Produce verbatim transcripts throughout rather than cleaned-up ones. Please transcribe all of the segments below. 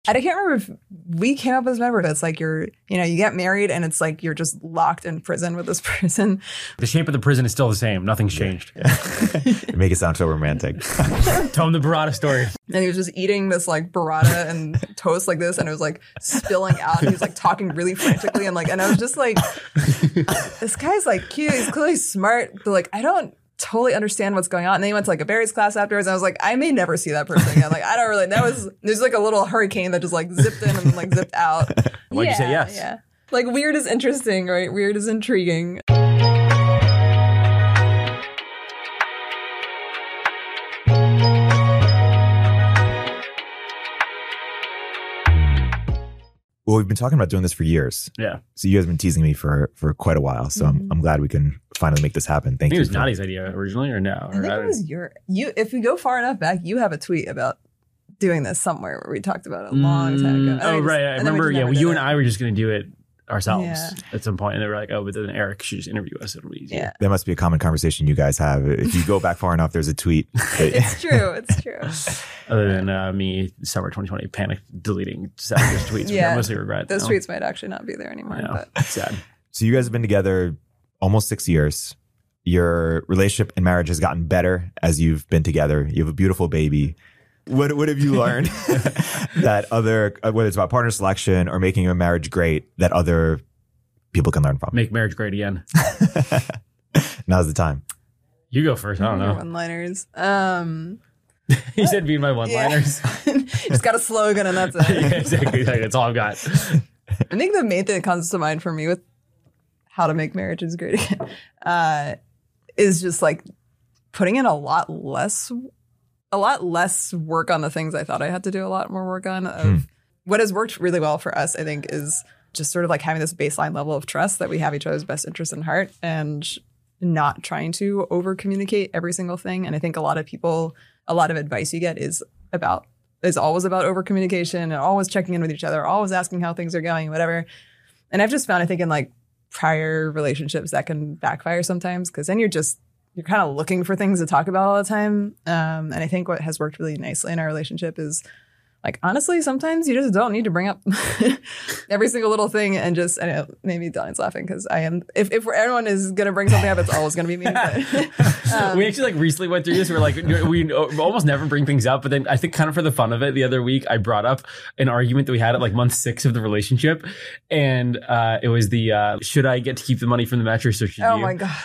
I can't remember if we came up with this member, but it's like you're, you know, you get married and it's like you're just locked in prison with this person. The shape of the prison is still the same. Nothing's changed. Yeah. You make it sound so romantic. Tell him the burrata story. And he was just eating this like burrata and toast like this, and it was like spilling out. He was like talking really frantically, and like, and I was just like, this guy's like cute. He's clearly smart, but like, I don't totally understand what's going on. And then he went to like a Barry's class afterwards. And I was like, I may never see that person again. Like, I don't really, that was, there's like a little hurricane that just like zipped in and then like zipped out. Why'd yeah, you say yes? Yeah. Like weird is interesting, right? Weird is intriguing. Well, we've been talking about doing this for years. Yeah. So you guys have been teasing me for for quite a while. So mm-hmm. I'm, I'm glad we can finally make this happen. Thank I think you. It was for, Nadi's idea originally, or no? I think or it was your, you, if we go far enough back, you have a tweet about doing this somewhere where we talked about it a long time ago. Mm, oh, just, right. I remember, yeah, well, you and it. I were just going to do it ourselves Yeah. at some point, and they were like, oh, but then Eric should just interview us. It'll be easier. Yeah. That must be a common conversation you guys have. If you go back far enough, there's a tweet. It's true. It's true. Other than uh, me, summer twenty twenty, panic deleting Saturday's tweets, which Yeah. I mostly regret. Those now. tweets might actually not be there anymore. I know. But Sad. So you guys have been together almost six years. Your relationship and marriage has gotten better as you've been together. You have a beautiful baby. What what have you learned that other, whether it's about partner selection or making your marriage great, that other people can learn from? Make marriage great again. Now's the time. You go first. I don't know. One-liners. Um, He said being my one-liners. Yeah. Just got a slogan and that's it. Yeah, exactly. That's all I've got. I think the main thing that comes to mind for me with how to make marriages great again uh, is just like putting in a lot less, a lot less work on the things I thought I had to do a lot more work on. Of Hmm. What has worked really well for us, I think, is just sort of like having this baseline level of trust that we have each other's best interests in heart and not trying to over communicate every single thing. And I think a lot of people, a lot of advice you get is about, is always about over communication and always checking in with each other, always asking how things are going, whatever. And I've just found, I think in like prior relationships that can backfire sometimes because then you're just, you're kind of looking for things to talk about all the time. Um, and I think what has worked really nicely in our relationship is like, honestly, sometimes you just don't need to bring up every single little thing and just, I know, maybe Donnie's laughing because I am, if, if everyone is going to bring something up, it's always going to be me. But, um, we actually like recently went through this. We're like, we almost never bring things up. But then I think kind of for the fun of it, the other week, I brought up an argument that we had at like month six of the relationship. And uh, it was the, uh, should I get to keep the money from the mattress or should oh you? my God.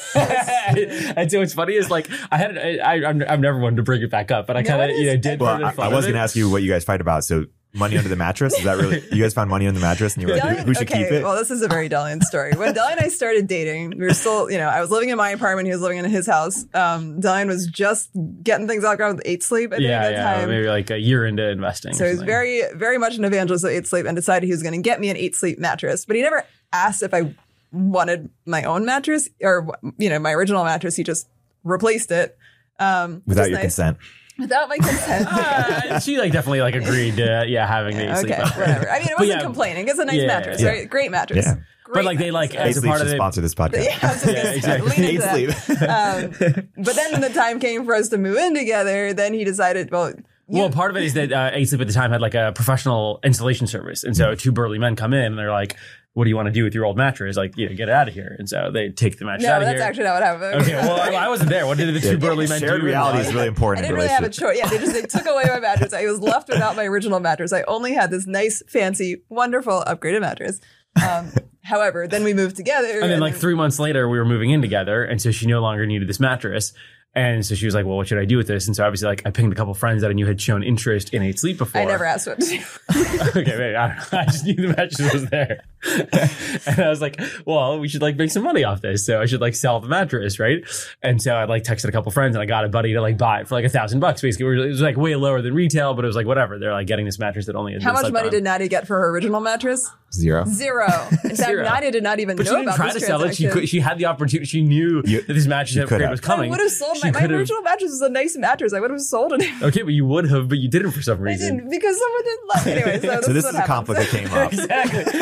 And so what's funny is like, I had, I, I, I'm, I'm never one to bring it back up, but I kind of, No, it you know, is- did. Well, for the I, fun I of was it. going to ask you what you guys fight about. So money under the mattress? Is that really, you guys found money under the mattress and you were like, Delian- who should okay, keep it? well, this is a very Delian story. When Delian and I started dating, we were still, you know, I was living in my apartment. He was living in his house. Um, Delian was just getting things out with Eight Sleep, I think, Yeah, at the yeah, time. maybe like a year into investing. So or he was something. very, very much an evangelist of Eight Sleep and decided he was going to get me an Eight Sleep mattress. But he never asked if I wanted my own mattress or, you know, my original mattress. He just replaced it. Um, which Without is your nice. consent. Without my consent. Uh, she like definitely like agreed to yeah having the sleep Okay, mattress. whatever. I mean, it But wasn't yeah, complaining. It's a nice yeah, mattress, yeah. right? Great mattress. Yeah. Great But like they like mattress. as Eight a Sleep part should of the sponsor this podcast. Yeah, I was just Yeah, gonna exactly. lean Eight into Sleep. that. Um, but then when the time came for us to move in together, then he decided, well, Well, part of it is that uh, Eight Sleep at the time had like a professional installation service, and so two burly men come in and they're like, "What do you want to do with your old mattress? Like, you know, get it out of here." And so they take the mattress no, out of that's here. actually not what happened. Okay, well, I, I wasn't there. What did the two burly men do? Shared reality is really I important in didn't a really have a relationship. choice. Yeah, they just they took away my mattress. I was left without my original mattress. I only had this nice, fancy, wonderful, upgraded mattress. Um, however, then we moved together. And then like three months later, we were moving in together, and so she no longer needed this mattress. And so she was like, well, what should I do with this? And so obviously, like, I pinged a couple friends that I knew had shown interest in Eight Sleep before. I never asked what to do. Okay, maybe, I don't know. I just knew the mattress was there. And I was like, well, we should like make some money off this. So I should like sell the mattress, right? And so I like texted a couple friends and I got a buddy to like buy it for like a thousand bucks basically. It was like way lower than retail, but it was like whatever. They're like getting this mattress that only had How been much slept money on. did Nadia get for her original mattress? Zero. Zero. In fact, Zero. Nadia did not even But know she didn't about try this to sell it. She transaction. could, she had the opportunity. She knew You- that this mattress you upgrade could was have. coming. I would have sold She my, my could've- original mattress was a nice mattress. I would have sold it. Okay, but you would have, but you didn't for some I reason. didn't because someone didn't love it. Anyway, so this, So this is, is what a conflict that happens. came up. Exactly. And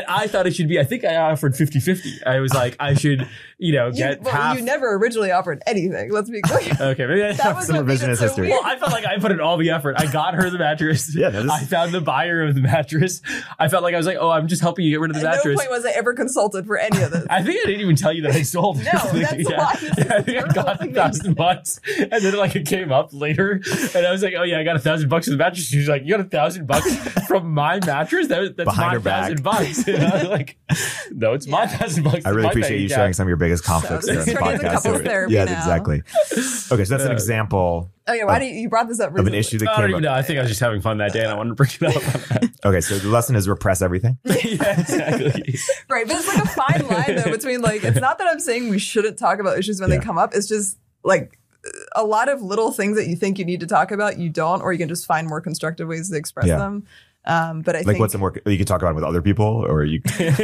I thought it should be, I think I offered fifty-fifty. I was like, I should, you know, You, get well, half. you never originally offered anything. Let's be clear. Okay, maybe I That was Some what made it revisionist so history. weird. Well, I felt like I put in all the effort. I got her the mattress. Yeah, no, this- I found the buyer of the mattress. I felt like I was like, oh, I'm just helping you get rid of the At no mattress. point was I ever consulted for any of this. I think I didn't even tell you that I sold it. No, that's why this is Yeah, I think I terrible got a thing. thousand bucks, and then like it came up later, and I was like, "Oh yeah, I got a thousand bucks for the mattress." She was like, "You got a thousand bucks from my mattress? That was, that's Behind my her back. thousand bucks." And I was like, "No, it's my Yeah. thousand bucks." I in really my appreciate bank you account." sharing some of your biggest conflicts So during this the is turning into podcast. couples therapy yes, now. exactly. Okay, so that's an Uh, example Oh yeah, why do you, you brought this up of an recently? issue that I don't came even up. know. I think I was just having fun that day, and I wanted to bring it up. Okay, so the lesson is repress everything. Yeah, exactly. Right, but it's like a fine line though between like it's not that I'm saying we shouldn't talk about issues when Yeah. they come up. It's just like a lot of little things that you think you need to talk about, you don't, or you can just find more constructive ways to express Yeah. them. Um, but I Like think what's the more you can talk about it with other people, or you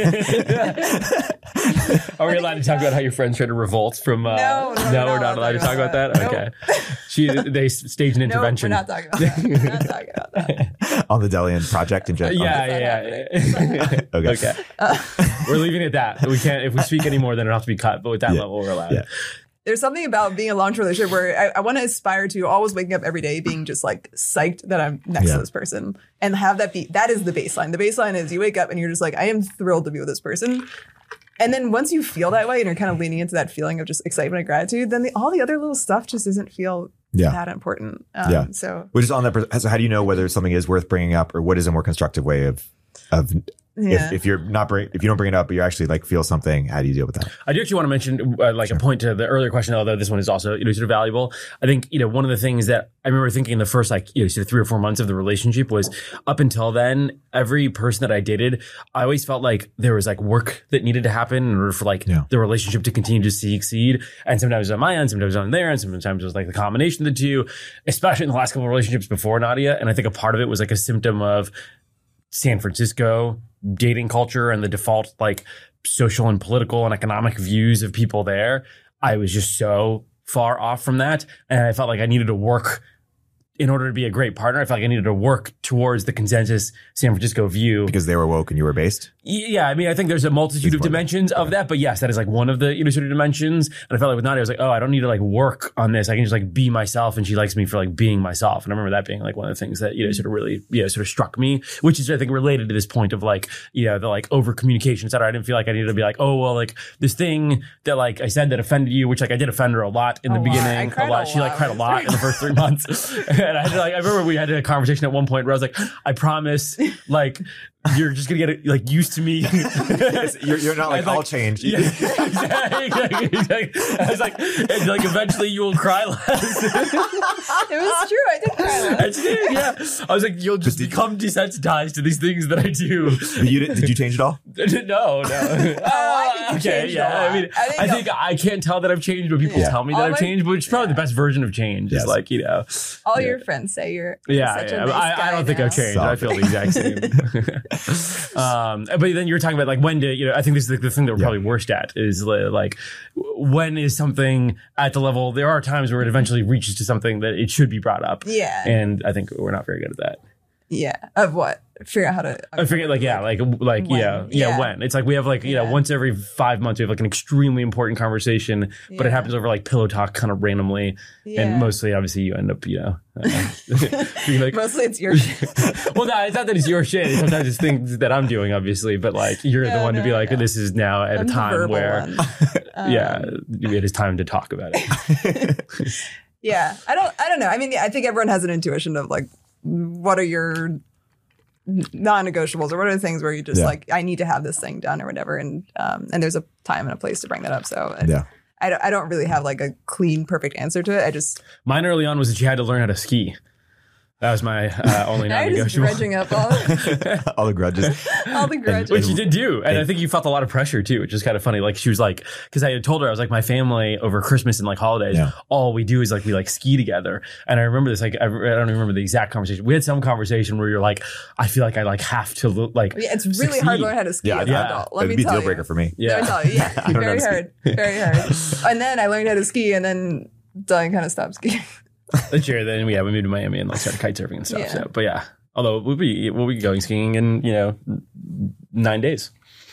Are we allowed to talk about how your friends tried to revolt from? Uh, No, no, we're we're not allowed to talk about that. Nope. Okay, she they staged an no, intervention. we're not talking about that. We're not talking about that. on the Delian project in general? Yeah, yeah, yeah. Okay. okay. We're leaving it at that. We can't. If we speak anymore, then it'll have to be cut. But with that Yeah. level, we're allowed. Yeah. There's something about being in a long-term relationship where I, I want to aspire to always waking up every day being just like psyched that I'm next Yeah. to this person and have that be, that is the baseline. The baseline is you wake up and you're just like, I am thrilled to be with this person. And then once you feel that way and you're kind of leaning into that feeling of just excitement and gratitude, then the, all the other little stuff just doesn't feel Yeah. that important. Um, Yeah. So Which is on that. per- So how do you know whether something is worth bringing up, or what is a more constructive way of of yeah. if, if you're not bring if you don't bring it up, but you actually like feel something? How do you deal with that? I do actually want to mention, uh, like a point to the earlier question, although this one is also, you know, sort of valuable. I think, you know, one of the things that I remember thinking the first, like, you know, sort of three or four months of the relationship was up until then, every person that I dated, I always felt like there was like work that needed to happen in order for like Yeah. the relationship to continue to succeed. And sometimes it was on my end, sometimes it was on their end, sometimes it was like the combination of the two, especially in the last couple of relationships before Nadia. And I think a part of it was like a symptom of San Francisco dating culture and the default like social and political and economic views of people there. I was just so far off from that. And I felt like I needed to work in order to be a great partner. I felt like I needed to work towards the consensus San Francisco view. Because they were woke and you were based. Yeah, I mean, I think there's a multitude of It's one. dimensions of that, but yes, that is like one of the, you know, sort of dimensions. And I felt like with Nadia, I was like, oh, I don't need to like work on this. I can just like be myself, and she likes me for like being myself. And I remember that being like one of the things that, you know, sort of really, you know, sort of struck me, which is, I think, related to this point of like, you know, the like over communication, et cetera. I didn't feel like I needed to be like, oh, well, like this thing that like I said that offended you, which like I did offend her a lot in A the lot. I beginning. cried A lot. a She like lot. cried a lot in the first three months. And I had to like, I remember we had a conversation at one point where I was like, I promise, like, you're just gonna get like used to me. You're, you're not like, And, like, I'll change. Yeah, exactly, exactly, exactly. I was like, and like eventually you will cry less. it was true. I did cry. I did, yeah. I was like, you'll just did- become desensitized to these things that I do. But you did, did you change at all? No, no. I think you okay, changed a yeah. lot. I mean, I think I think I can't tell that I've changed, but people Yeah. tell me All that I've my- changed, which is probably the best version of change. Yes. Is like, you know, All Yeah. your friends say you're yeah, such yeah. a nice I, I guy don't think now. I've changed. I feel the exact same. um, but then you're talking about like when to, you know, I think this is the, the thing that we're Yeah. probably worst at is li- like when is something at the level, there are times where it eventually reaches to something that it should be brought up. Yeah. And I think we're not very good at that. Yeah. Of what? Figure out how to. I forget, like, yeah, like, like, When. yeah, yeah, Yeah. when. It's like we have, like, you know, Yeah. once once every five months, we have, like, an extremely important conversation, but it Yeah. happens over, like, pillow talk kind of randomly. Yeah. And mostly, obviously, you end up, you know, uh, being like, Mostly it's your shit. well, no, it's not that it's your shit. Sometimes it's things that I'm doing, obviously, but, like, you're the No, one to be no, like, no. this is now at I'm a the time verbal where, one. Um, yeah, it is time to talk about it. Yeah. I don't I don't know. I mean, I think everyone has an intuition of like what are your non-negotiables or what are the things where you just Yeah. like I need to have this thing done or whatever, and um and there's a time and a place to bring that up. So I, Yeah. I don't I don't really have like a clean perfect answer to it. I just Mine early on was that you had to learn how to ski. That was my uh, only I'm just non-negotiable. dredging up all, All the grudges. all the grudges. Which you did do. And I think you felt a lot of pressure too, which is kind of funny. Like she was like, because I had told her, I was like, my family over Christmas and like holidays, Yeah. all we do is like, we like ski together. And I remember this, like, I, I don't even remember the exact conversation. We had some conversation where you're like, I feel like I like have to look like, Yeah, it's really succeed. hard to learn how to ski Yeah, as an yeah. adult. Let It'd me be a tell deal you. breaker for me. Yeah. Let me tell you, yeah, I don't very know how to hard, very hard. And then I learned how to ski, and then Dylan kind of stopped skiing. This year, then yeah, we moved to Miami and like started kite surfing and stuff. Yeah. So, but yeah, although we'll be, we'll be going skiing in, you know, nine days.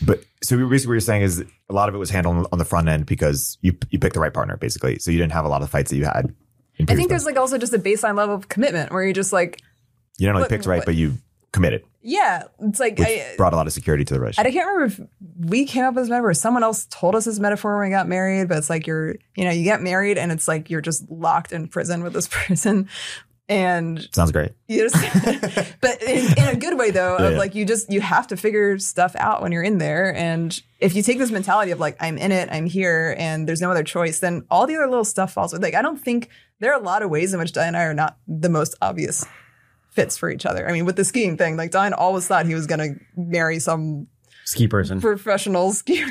But so basically what you're saying is a lot of it was handled on the front end because you you picked the right partner, basically. So you didn't have a lot of fights that you had. In I think there's like also just a baseline level of commitment where you're just like, you not only what, picked right, what, but you committed. Yeah. It's like, Which I brought a lot of security to the relationship. I can't remember if we came up with this metaphor or someone else told us this metaphor when we got married, but it's like you're, you know, you get married and it's like you're just locked in prison with this person. And sounds great. You just, but in, in a good way though, yeah, of yeah. like you just, you have to figure stuff out when you're in there. And if you take this mentality of like, I'm in it, I'm here, and there's no other choice, then all the other little stuff falls. Like, I don't think there are a lot of ways in which Diane and I are not the most obvious fits for each other. I mean, with the skiing thing, like Diane always thought he was going to marry some ski person, professional skier,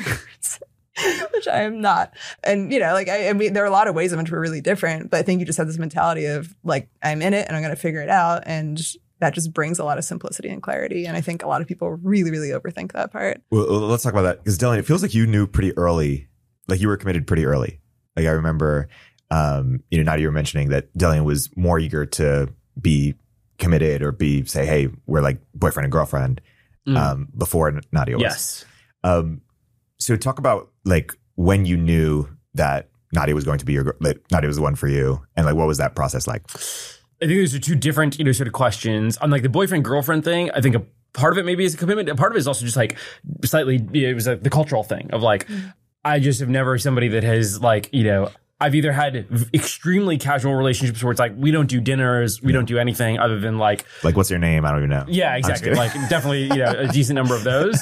which I am not. And, you know, like, I, I mean, there are a lot of ways in which we're really different, but I think you just have this mentality of like, I'm in it and I'm going to figure it out. And that just brings a lot of simplicity and clarity. And I think a lot of people really, really overthink that part. Well, let's talk about that. Because Dylan, it feels like you knew pretty early, like you were committed pretty early. Like I remember, um, you know, Nadia, you were mentioning that Dylan was more eager to be committed or be say, hey, we're like boyfriend and girlfriend Mm. um, before Nadia was. Yes. Um, so talk about like when you knew that Nadia was going to be your, like, Nadia was the one for you. And like, what was that process like? I think those are two different, you know, sort of questions. On like the boyfriend girlfriend thing, I think a part of it maybe is a commitment. A part of it is also just like slightly, you know, it was like the cultural thing of like, mm. I just have never somebody that has like, you know, I've either had extremely casual relationships where it's like, we don't do dinners, we yeah. don't do anything other than like... Like, what's your name? I don't even know. Yeah, exactly. Like, definitely, you know, a decent number of those.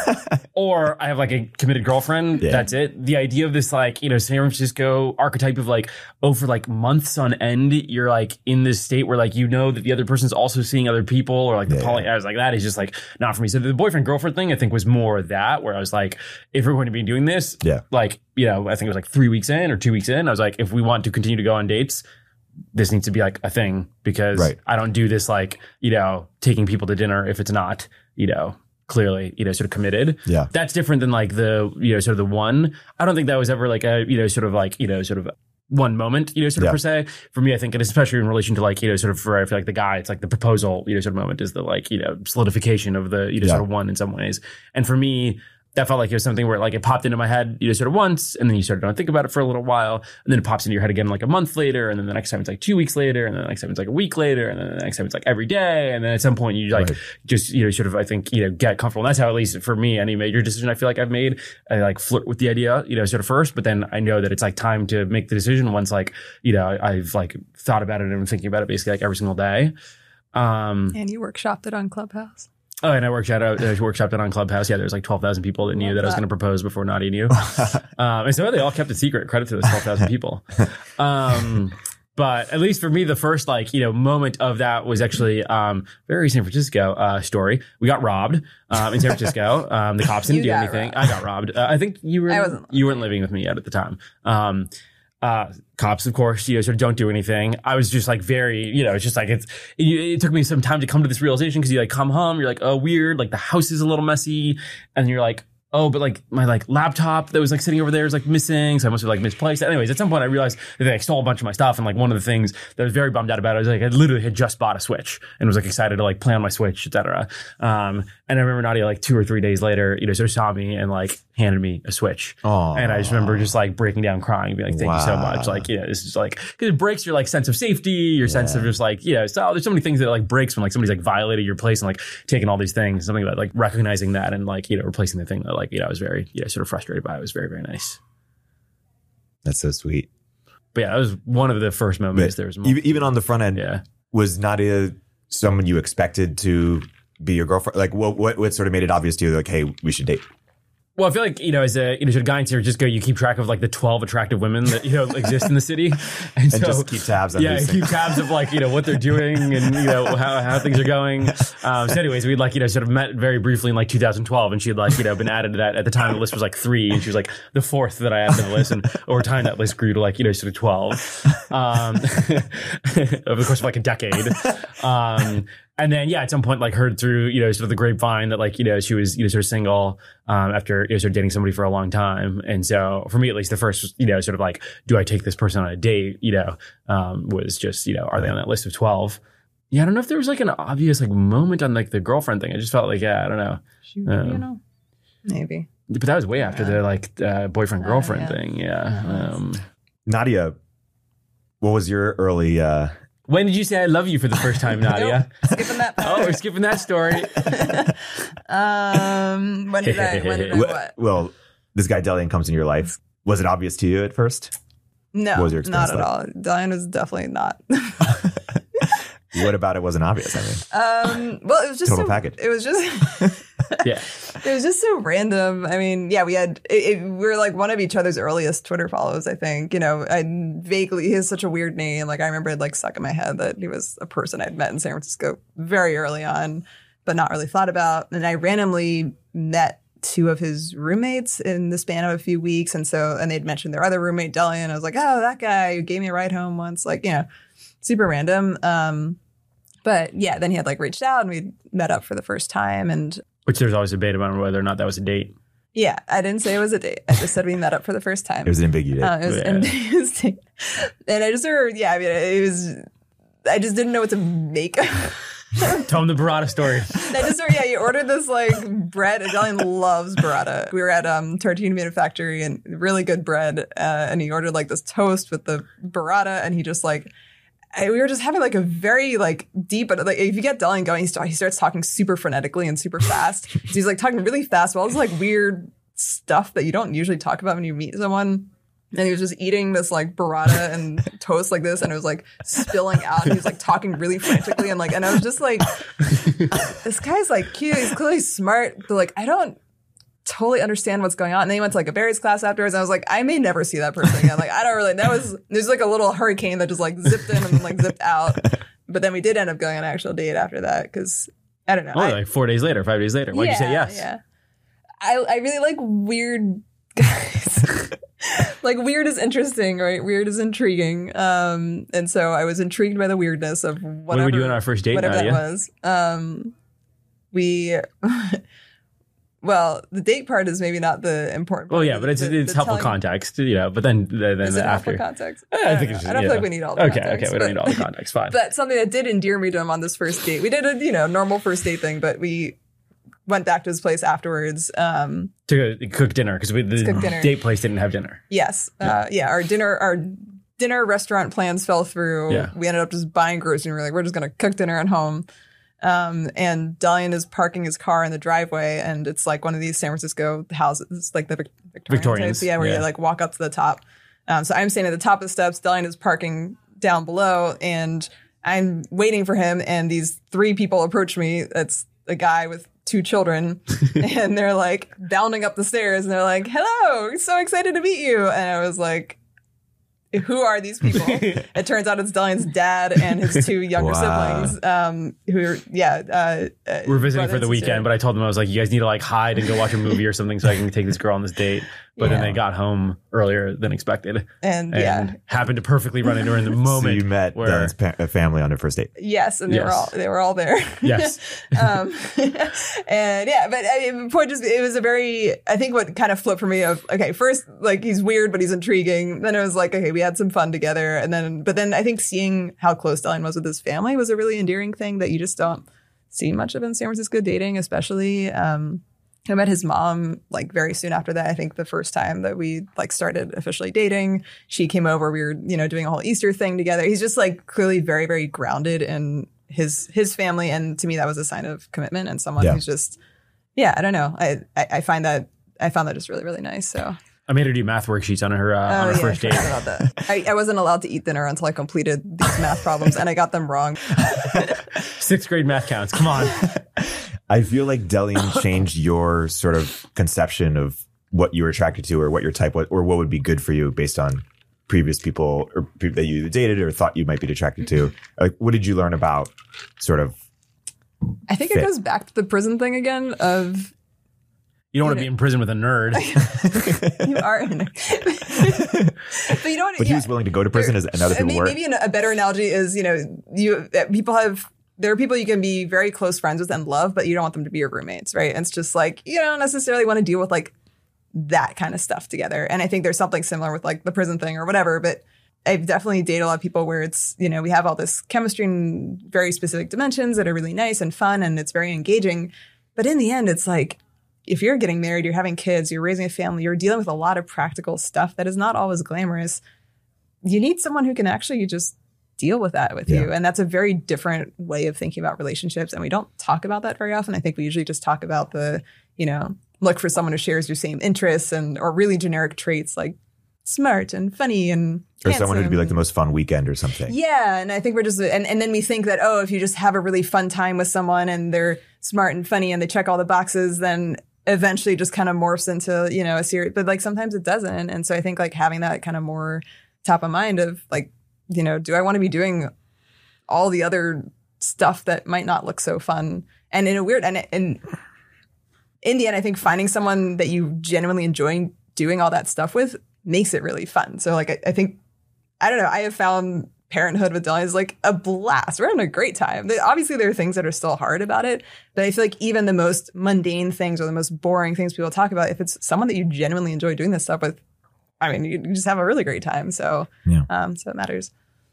Or I have like a committed girlfriend. Yeah. That's it. The idea of this like, you know, San Francisco archetype of like, oh, for like months on end, you're like in this state where like, you know that the other person's also seeing other people or like the yeah, poly... yeah. I was like, that is just like not for me. So the boyfriend girlfriend thing, I think was more that where I was like, if we're going to be doing this, yeah. like, you know, I think it was like three weeks in or two weeks in. I was like, if we want to continue to go on dates, this needs to be like a thing because right. I don't do this like, you know, taking people to dinner if it's not, you know, clearly, you know, sort of committed. Yeah. That's different than like the, you know, sort of the one. I don't think that was ever like a, you know, sort of like, you know, sort of one moment, you know, sort of yeah. per se. For me, I think, and especially in relation to like, you know, sort of for, I feel like the guy, it's like the proposal, you know, sort of moment is the like, you know, solidification of the, you know, yeah. sort of one in some ways. And for me, that felt like it was something where like it popped into my head, you know, sort of once, and then you started to think about it for a little while, and then it pops into your head again like a month later, and then the next time it's like two weeks later, and then the next time it's like a week later, and then the next time it's like every day, and then at some point you like right. just, you know, sort of, I think, you know, get comfortable. And that's how, at least for me, any major decision I feel like I've made, I like flirt with the idea, you know, sort of first, but then I know that it's like time to make the decision once like, you know, I've like thought about it and I'm thinking about it basically like every single day. Um, and you workshopped it on Clubhouse. Oh, and I workshopped out, I workshopped it on Clubhouse. Yeah, there's like twelve thousand people that knew that, that I was going to propose before Nadia knew. um, and so they all kept it secret. Credit to those twelve thousand people. Um, but at least for me, the first like, you know, moment of that was actually um, very San Francisco uh, story. We got robbed um, in San Francisco. Um, the cops didn't do anything. Robbed. I got robbed. Uh, I think you were, I wasn't you weren't living with me yet at the time. Um, Uh, cops, of course, you know, sort of don't do anything. I was just like very, you know, it's just like, it's, it, it took me some time to come to this realization because you like come home, you're like, oh, weird. Like the house is a little messy. And you're like, oh, but like my like laptop that was like sitting over there is like missing. So I must have like misplaced it. Anyways, at some point I realized that they like, stole a bunch of my stuff. And like one of the things that I was very bummed out about, I was like, I literally had just bought a Switch and was like excited to like play on my Switch, et cetera. Um, and I remember Nadia like two or three days later, you know, sort of saw me and like handed me a Switch. Aww. And I just remember just like breaking down crying and being like, thank wow. you so much. Like, you know, this is like, because it breaks your like sense of safety, your yeah. sense of just like, you know, so there's so many things that like breaks when like somebody's like violated your place and like taking all these things. Something about like recognizing that and like, you know, replacing the thing that like, you know, I was very, you know, sort of frustrated by. It was very, very nice. That's so sweet. But yeah, that was one of the first moments. But there was more. Even on the front end, yeah. was Nadia someone you expected to be your girlfriend? Like what, what, what sort of made it obvious to you? Like, hey, we should date. Well, I feel like, you know, as a, you know, should a guy in San Francisco, you keep track of like the twelve attractive women that, you know, exist in the city. And, and so, just keep tabs on Yeah, these keep things. tabs of like, you know, what they're doing and, you know, how, how things are going. Um, so anyways, we'd like, you know, sort of met very briefly in like two thousand twelve and she had like, you know, been added to that. At the time, the list was like three and she was like the fourth that I added to the list. And over time, that list grew to like, you know, sort of twelve um, over the course of like a decade. Um, And then, yeah, at some point, like, heard through, you know, sort of the grapevine that, like, you know, she was, you know, sort of single um, after, you know, sort of dating somebody for a long time. And so, for me, at least, the first, you know, sort of like, do I take this person on a date, you know, um, was just, you know, are they on that list of twelve? Yeah, I don't know if there was, like, an obvious, like, moment on, like, the girlfriend thing. I just felt like, yeah, I don't know. She, Um, you know, Maybe. But that was way after Yeah. the like uh, boyfriend girlfriend yeah. thing. Yeah. Um, Nadia, what was your early? Uh, when did you say I love you for the first time, Nadia? Skipping that Oh, part. we're skipping that story. um, when did I? When did I wh- what? well, this guy Delian comes into your life. Was it obvious to you at first? No, What was your not experience at all. Diane was definitely not. What about it wasn't obvious? I mean, um, well, it was just Total so, package. It was just. Yeah. It was just so random. I mean, yeah, we had, it, it, we were like one of each other's earliest Twitter follows, I think. You know, I vaguely, he has such a weird name. Like, I remember it like stuck in my head that he was a person I'd met in San Francisco very early on, but not really thought about. And I randomly met two of his roommates in the span of a few weeks. And so, and they'd mentioned their other roommate, Delian. I was like, oh, that guy who gave me a ride home once. Like, you know, super random. Um, but yeah, then he had like reached out and we met up for the first time. And Which there's always a debate about whether or not that was a date. yeah, I didn't say it was a date. I just said we met up for the first time. it was an ambiguous. Uh, it was, Yeah. and, it was, and I just heard, yeah, I mean, it was, I just didn't know what to make. Tell him the burrata story. I just heard, yeah, he ordered this like bread. Italian loves burrata. We were at um Tartini Manufactory and really good bread. Uh, and he ordered like this toast with the burrata, and he just like, I, we were just having like a very like deep, but like if you get Delian going, he, start, he starts talking super frenetically and super fast. So he's like talking really fast, but all this like weird stuff that you don't usually talk about when you meet someone. And he was just eating this like burrata and toast like this, and it was like spilling out. And he was like talking really frantically, and like, and I was just like, this guy's like cute. He's clearly smart, but like, I don't totally understand what's going on. And then he went to like a Barry's class afterwards. And I was like, I may never see that person again. Like, I don't really, that was, there's like a little hurricane that just like zipped in and then like zipped out. But then we did end up going on an actual date after that. Cause I don't know. Oh, I, like four days later, five days later. Why'd you say yes? Yeah. I, I really like weird guys. Like weird is interesting, right? Weird is intriguing. Um, and so I was intrigued by the weirdness of whatever. What did we do on our first date, Whatever Nadia? that was. Um, we, well, the date part is maybe not the important part. Well, yeah, but it's The- it's the helpful telling- context, you know. But then then Is it after, helpful context? I, don't think know. it's just, I don't you feel like know. we need all the Okay, context. okay, we don't but- need all the context. Fine. But something that did endear me to him on this first date, we did a you know normal first date thing, but we went back to his place afterwards. Um, to cook dinner because the cook dinner. date place didn't have dinner. yes, uh, yeah, our dinner, our dinner restaurant plans fell through. Yeah. We ended up just buying groceries. And we were like, we're just gonna cook dinner at home. Um, and Delian is parking his car in the driveway, and it's like one of these San Francisco houses, like the Vic- Victorian Victorians, types, yeah, where yeah. you like walk up to the top. Um, so I'm standing at the top of the steps. Delian is parking down below, and I'm waiting for him. And these three people approach me. It's a guy with two children, and they're like bounding up the stairs, and they're like, "Hello, so excited to meet you." And I was like, who are these people? It turns out it's Delian's dad and his two younger Wow. siblings, um, who are, yeah. Uh, uh, We're visiting brother for the and sister. weekend, but I told them I was like, you guys need to like hide and go watch a movie or something so I can take this girl on this date. But then Yeah. they got home earlier than expected, And, and yeah, happened to perfectly run into her in the So moment. you met where, Delian's pa- uh, family on your first date. yes, and they were Yes. all they were all there. Yes. um, and yeah, but I mean, the point just it was a very I think what kind of flipped for me of okay, first like he's weird but he's intriguing. Then it was like okay, we had some fun together, and then but then I think seeing how close Delian was with his family was a really endearing thing that you just don't see much of in San Francisco dating, especially. Um, I met his mom like very soon after that. I think the first time that we like started officially dating, she came over. We were, you know, doing a whole Easter thing together. He's just like clearly very, very grounded in his his family, and to me, that was a sign of commitment and someone Yeah. who's just, yeah, I don't know. I, I I find that I found that just really, really nice. So I made her do math worksheets on her uh, on oh her yeah, first I date. forgot about that. I, I wasn't allowed to eat dinner until I completed these math problems, and I got them wrong. Sixth grade math counts. Come on. I feel like Delian changed your sort of conception of what you were attracted to or what your type was or what would be good for you based on previous people or people that you either dated or thought you might be attracted to. Like, what did you learn about sort of I think Fit. it goes back to the prison thing again of You don't want to be in prison with a nerd. you are in it. But you know what? but he yeah. was willing to go to prison as and other And people may- were? maybe an- a better analogy is, you know, you that people have there are people you can be very close friends with and love, but you don't want them to be your roommates, right? And it's just like you don't necessarily want to deal with like that kind of stuff together. And I think there's something similar with like the prison thing or whatever, but I've definitely dated a lot of people where it's, you know, we have all this chemistry in very specific dimensions that are really nice and fun and it's very engaging. But in the end, it's like, if you're getting married, you're having kids, you're raising a family, you're dealing with a lot of practical stuff that is not always glamorous. You need someone who can actually just deal with that with Yeah. you. And that's a very different way of thinking about relationships. And we don't talk about that very often. I think we usually just talk about the, you know, look for someone who shares your same interests and or really generic traits like smart and funny and Or someone who'd be like handsome. the most fun weekend or something. Yeah, and I think we're just and, and then we think that, oh, if you just have a really fun time with someone and they're smart and funny and they check all the boxes, then eventually just kind of morphs into, you know, a series. But like sometimes it doesn't. And so I think like having that kind of more top of mind of like, you know, do I want to be doing all the other stuff that might not look so fun? And in a weird and and in the end, I think finding someone that you genuinely enjoy doing all that stuff with makes it really fun. So like I, I think I don't know. I have found parenthood with Dylan is like a blast. We're having a great time. There- Obviously, there are things that are still hard about it, but I feel like even the most mundane things or the most boring things people talk about, if it's someone that you genuinely enjoy doing this stuff with, I mean, you, you just have a really great time. So, Yeah. um, so it matters.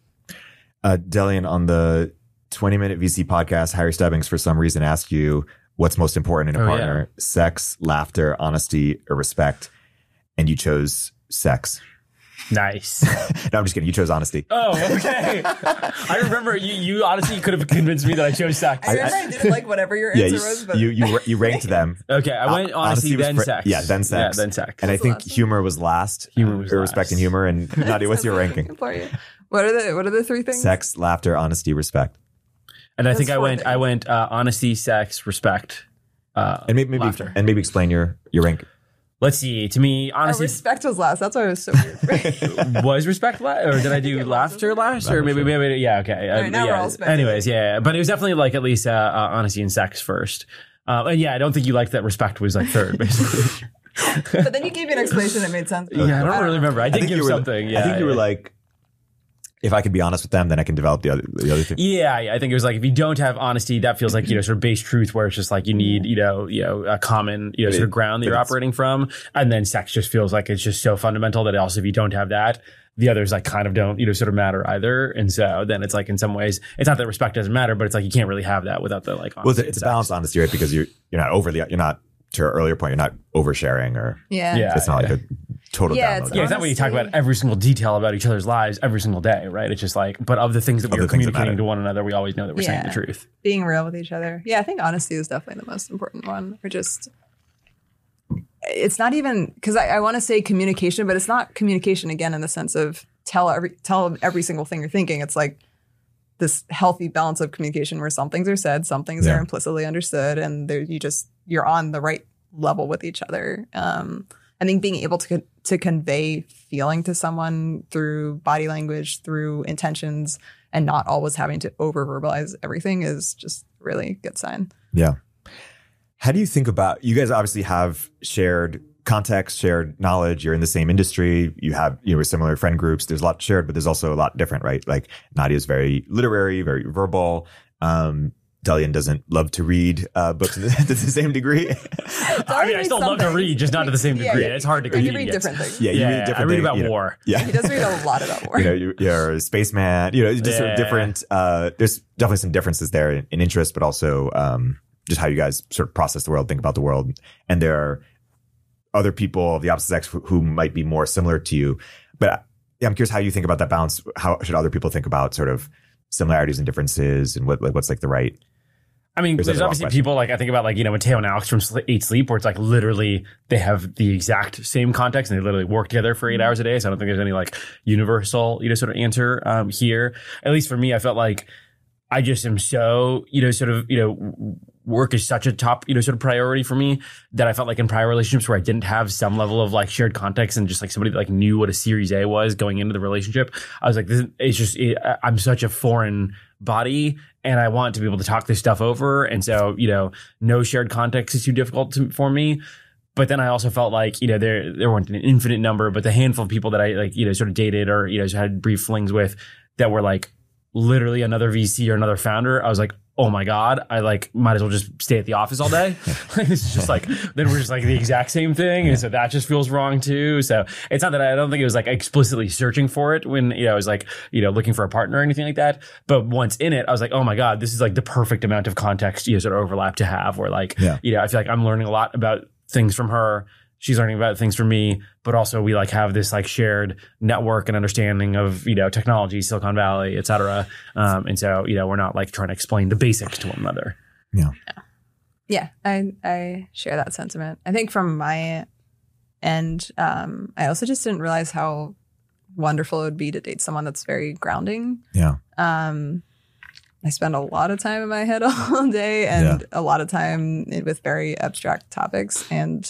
Uh, Delian, on the twenty minute V C podcast, Harry Stebbings, for some reason, asked you what's most important in a Oh, partner: sex, laughter, honesty, or respect. And you chose sex. Nice. No, I'm just kidding. You chose honesty. Oh, okay. I remember you, you honestly could have convinced me that I chose sex. I remember I, didn't like whatever your Yeah, answer you, was, but you you you ranked them. Okay, I went Uh, honesty, was then fr- sex. Yeah, then sex. Yeah, then sex. And I What's the think last one? humor was last. Humor was Or respect last. and humor. And Nadia, what's your ranking? For you. What are the what are the three things? Sex, laughter, honesty, respect. and I That's think I four went. I things. went uh, honesty, sex, respect, uh, And maybe, maybe laughter. and maybe explain your your rank. Let's see. To me, Oh, honesty respect was last. That's why it was so weird. was respect, la- or did I do it was, laughter last, or maybe Laughter. maybe yeah, okay. All right, now yeah. we're all speculating. Anyways, yeah, but it was definitely like at least uh, uh, honesty and sex first. Uh, and yeah, I don't think you liked that respect was like third, basically. But then you gave me an explanation that made sense. yeah, I don't really remember. I I did think give you were, something. Yeah, I think you were yeah. like, if I could be honest with them, then I can develop the other the other thing. Yeah, yeah, I think it was like if you don't have honesty, that feels like, you know, sort of base truth where it's just like you need, you know, you know, a common, you know, sort of ground that But you're it's- operating from. And then sex just feels like it's just so fundamental that also if you don't have that, the others like kind of don't, you know, sort of matter either. And so then it's like in some ways, it's not that respect doesn't matter, but it's like you can't really have that without the like Well, it's, honesty a- it's a and sex. balanced honesty, right? Because you're you're not overly you're not to your earlier point, you're not oversharing or Yeah. Yeah. it's not like a total Yeah, download. it's- Yeah, it's not when you talk Honestly- about every single detail about each other's lives every single day, right? It's just like, but of the things that we Of are the things that communicating matter. to one another, we always know that we're saying the Yeah. truth. Being real with each other. Yeah, I think honesty is definitely the most important one. Or just, it's not even because I, I want to say communication, but it's not communication again in the sense of tell every tell every single thing you're thinking. It's like this healthy balance of communication where some things are said, some things Yeah. are implicitly understood, and there you just you're on the right level with each other. Um, I think being able to con- to convey feeling to someone through body language, through intentions, and not always having to over verbalize everything is just really a good sign. Yeah. How do you think about, you guys obviously have shared context, shared knowledge. You're in the same industry. You have, you know, similar friend groups. There's a lot shared, but there's also a lot different, right? Like Nadia's very literary, very verbal. Um, Delian doesn't love to read uh, books to the, to the same degree. I mean, I still love to read, just not to the same Yeah, degree. yeah. It's hard to You compete read against. different things. yeah, you Yeah, read different I read things, about you know. war. Yeah. He does read a lot about war. You know, you- you're a spaceman, you know, just sort of Yeah. different, uh, there's definitely some differences there in, in interest, but also, um, just how you guys sort of process the world, think about the world. And there are other people of the opposite sex who, who might be more similar to you. But yeah, I'm curious how you think about that balance. How should other people think about sort of similarities and differences and what, like, what's like the right? I mean, Or is that there's the wrong obviously question? people like I think about like, you know, Mateo and Alex from Sl- Eat Sleep, where it's like literally they have the exact same context and they literally work together for eight hours a day. So I don't think there's any like universal, you know, sort of answer um, here. At least for me, I felt like I just am so, you know, sort of, you know, work is such a top, you know, sort of priority for me that I felt like in prior relationships where I didn't have some level of like shared context and just like somebody that like knew what a Series A was going into the relationship. I was like, this, it's just, it, I'm such a foreign body and I want to be able to talk this stuff over. And so, you know, no shared context is too difficult to, for me. But then I also felt like, you know, there, there weren't an infinite number, but the handful of people that I like, you know, sort of dated or, you know, had brief flings with that were like literally another V C or another founder. I was like, oh my God, I like might as well just stay at the office all day. This is just like, then we're just like the exact same thing. And so that just feels wrong too. So it's not that I don't think it was like explicitly searching for it when, you know, I was like, you know, looking for a partner or anything like that. But once in it, I was like, oh my God, this is like the perfect amount of context, you know, sort of overlap to have where like, Yeah. you know, I feel like I'm learning a lot about things from her. She's learning about things from me, but also we like have this like shared network and understanding of, you know, technology, Silicon Valley, et cetera. Um, and so, you know, we're not like trying to explain the basics to one another. Yeah. Yeah. Yeah. I, I share that sentiment. I think from my end, um, I also just didn't realize how wonderful it would be to date someone that's very grounding. Yeah. Um, I spend a lot of time in my head all day and Yeah. a lot of time with very abstract topics. And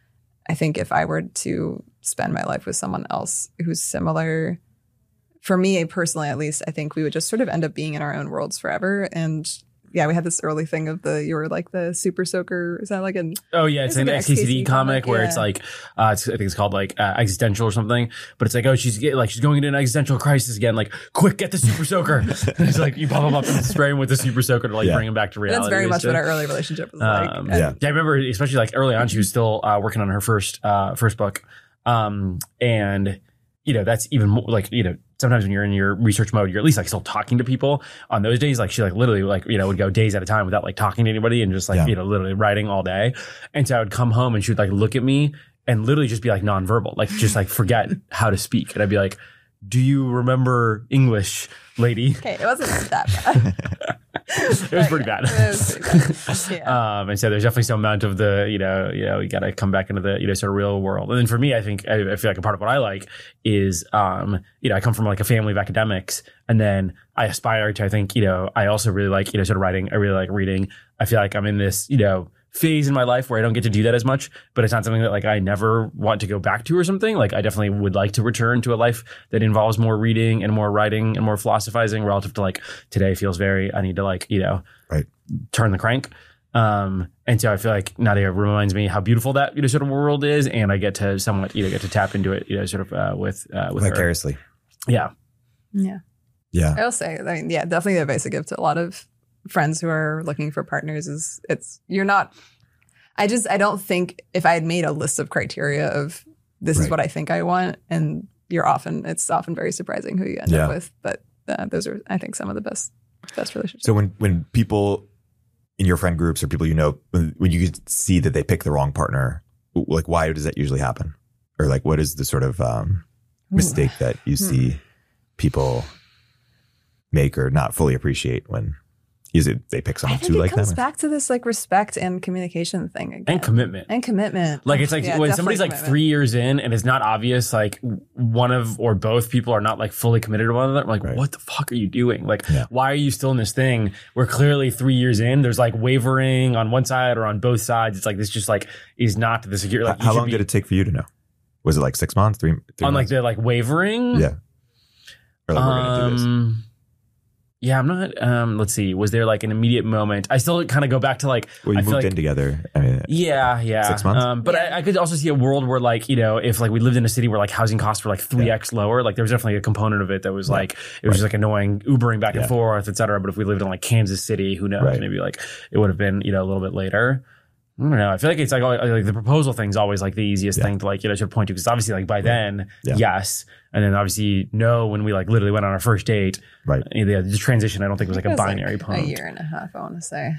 I think if I were to spend my life with someone else who's similar, for me personally, at least, I think we would just sort of end up being in our own worlds forever. And yeah, we had this early thing of the, you were like the super soaker. Is that like an, Oh yeah, it's, It's an like an X K C D X K C D comic comic, where yeah. it's like, uh, it's, I think it's called like uh, existential or something. But it's like, oh, she's get, like she's going into an existential crisis again. Like, quick, get the super soaker. And it's like you pop them up and spray him with the super soaker to like Yeah. bring him back to reality. that's very much what basically. our early relationship was like. Um, And Yeah. Yeah, I remember, especially like early on, she was still uh, working on her first uh, first book, um, and you know that's even more like you know sometimes when you're in your research mode, you're at least like still talking to people. On those days, like she like literally like you know would go days at a time without like talking to anybody and just like Yeah. you know literally writing all day. And so I would come home and she would like look at me and literally just be like nonverbal, like just like forget how to speak. And I'd be like, "Do you remember English, lady?" Okay, it wasn't that bad. It was pretty bad. It was pretty bad. Yeah. Um, and so there's definitely some amount of the, you know, you know, you got to come back into the, you know, sort of real world. And then for me, I think, I, I feel like a part of what I like is, um, you know, I come from like a family of academics, and then I aspire to, I think, you know, I also really like, you know, sort of writing. I really like reading. I feel like I'm in this, you know, phase in my life where I don't get to do that as much, but it's not something that like I never want to go back to or something. Like I definitely would like to return to a life that involves more reading and more writing and more philosophizing relative to like today feels very, I need to like, you know, Right. turn the crank. Um, and so I feel like Nadia reminds me how beautiful that, you know, sort of world is. And I get to somewhat, you know, get to tap into it, you know, sort of, uh, with, uh, with her. Vicariously. Yeah. Yeah. Yeah. I will say, I mean, yeah, definitely the advice I give to a lot of friends who are looking for partners is it's, you're not, I just, I don't think if I had made a list of criteria of this Right. is what I think I want, and you're often, it's often very surprising who you end Yeah. up with. But uh, those are, I think, some of the best, best relationships. So when when people in your friend groups or people you know, when, when you see that they pick the wrong partner, like why does that usually happen? Or like what is the sort of um, mistake that you see people make or not fully appreciate when is it they pick I someone think too it like comes them? back to this like respect and communication thing again. And commitment. And commitment. Like it's like Yeah, when definitely somebody's like commitment. three years in and it's not obvious, like one of or both people are not like fully committed to one another. I'm like, Right. what the fuck are you doing? Like, Yeah. why are you still in this thing where clearly three years in, there's like wavering on one side or on both sides. It's like this just like is not the secure. Like, How long did it take for you to know? Was it like six months, three, three on like months? the like wavering? Yeah. Or like we're gonna do this. Um, yeah, I'm not. Um, let's see. Was there like an immediate moment? I still kind of go back to like. Well, you I feel moved like, in together. I mean, Yeah, yeah. Six months? Um, but Yeah. I, I could also see a world where, like, you know, if like we lived in a city where like housing costs were like three x lower, like there was definitely a component of it that was Right. like it was just like annoying Ubering back Yeah. and forth, et cetera. But if we lived in like Kansas City, who knows? Right. Maybe like it would have been you know a little bit later. I don't know. I feel like it's like, always- like the proposal thing's always like the easiest Yeah. thing to like you know to point to because obviously like by then Yeah. yes, and then obviously no when we like literally went on our first date. right. The, the transition I don't think was like It a was, binary like, point. a year and a half, I want to say.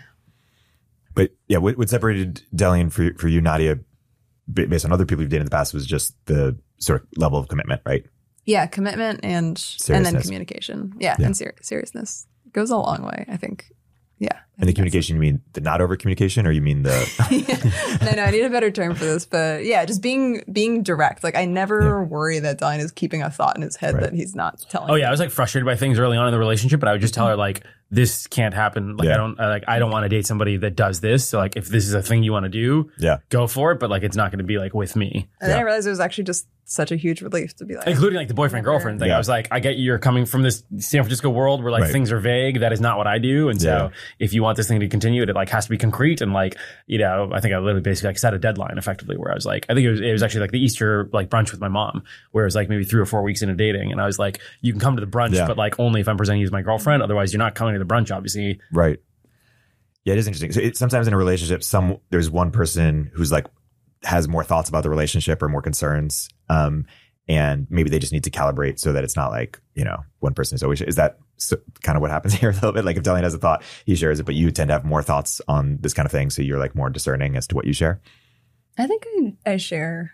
But yeah, what, what separated Delian for for you, Nadia, ba- based on other people you've dated in the past, was just the sort of level of commitment, right? Yeah, commitment and and then Seriousness. communication. Yeah, Yeah. and ser- seriousness goes a long way, I think. Yeah. I And the think that's- communication, you mean the not over communication, or you mean the no, no, I need a better term for this, but yeah, just being being direct. Like I never worry that Delian is keeping a thought in his head Right. that he's not telling. Oh yeah, I was like frustrated by things early on in the relationship, but I would just tell her like, "This can't happen. Like Yeah. I don't I, like I don't want to date somebody that does this. So like if this is a thing you want to do, yeah, go for it. But like it's not going to be like with me, And then Yeah. I realized it was actually just such a huge relief to be like, including like the boyfriend girlfriend thing. Yeah. I was like, I get you're coming from this San Francisco world where like Right. things are vague. That is not what I do. And so Yeah. if you want this thing to continue, it like has to be concrete and like you know I think I literally basically like set a deadline effectively where I was like I think it was it was actually like the Easter like brunch with my mom where it was like maybe three or four weeks into dating and I was like you can come to the brunch Yeah. but like only if I'm presenting you as my girlfriend. Otherwise you're not coming to the brunch obviously. right. Yeah, it is interesting. So it, sometimes in a relationship, some there's one person who's like has more thoughts about the relationship or more concerns, um, and maybe they just need to calibrate so that it's not like you know one person is always. Is that so, kind of what happens here a little bit? Like if Delian has a thought, he shares it, but you tend to have more thoughts on this kind of thing, so you're like more discerning as to what you share. I think I, I share.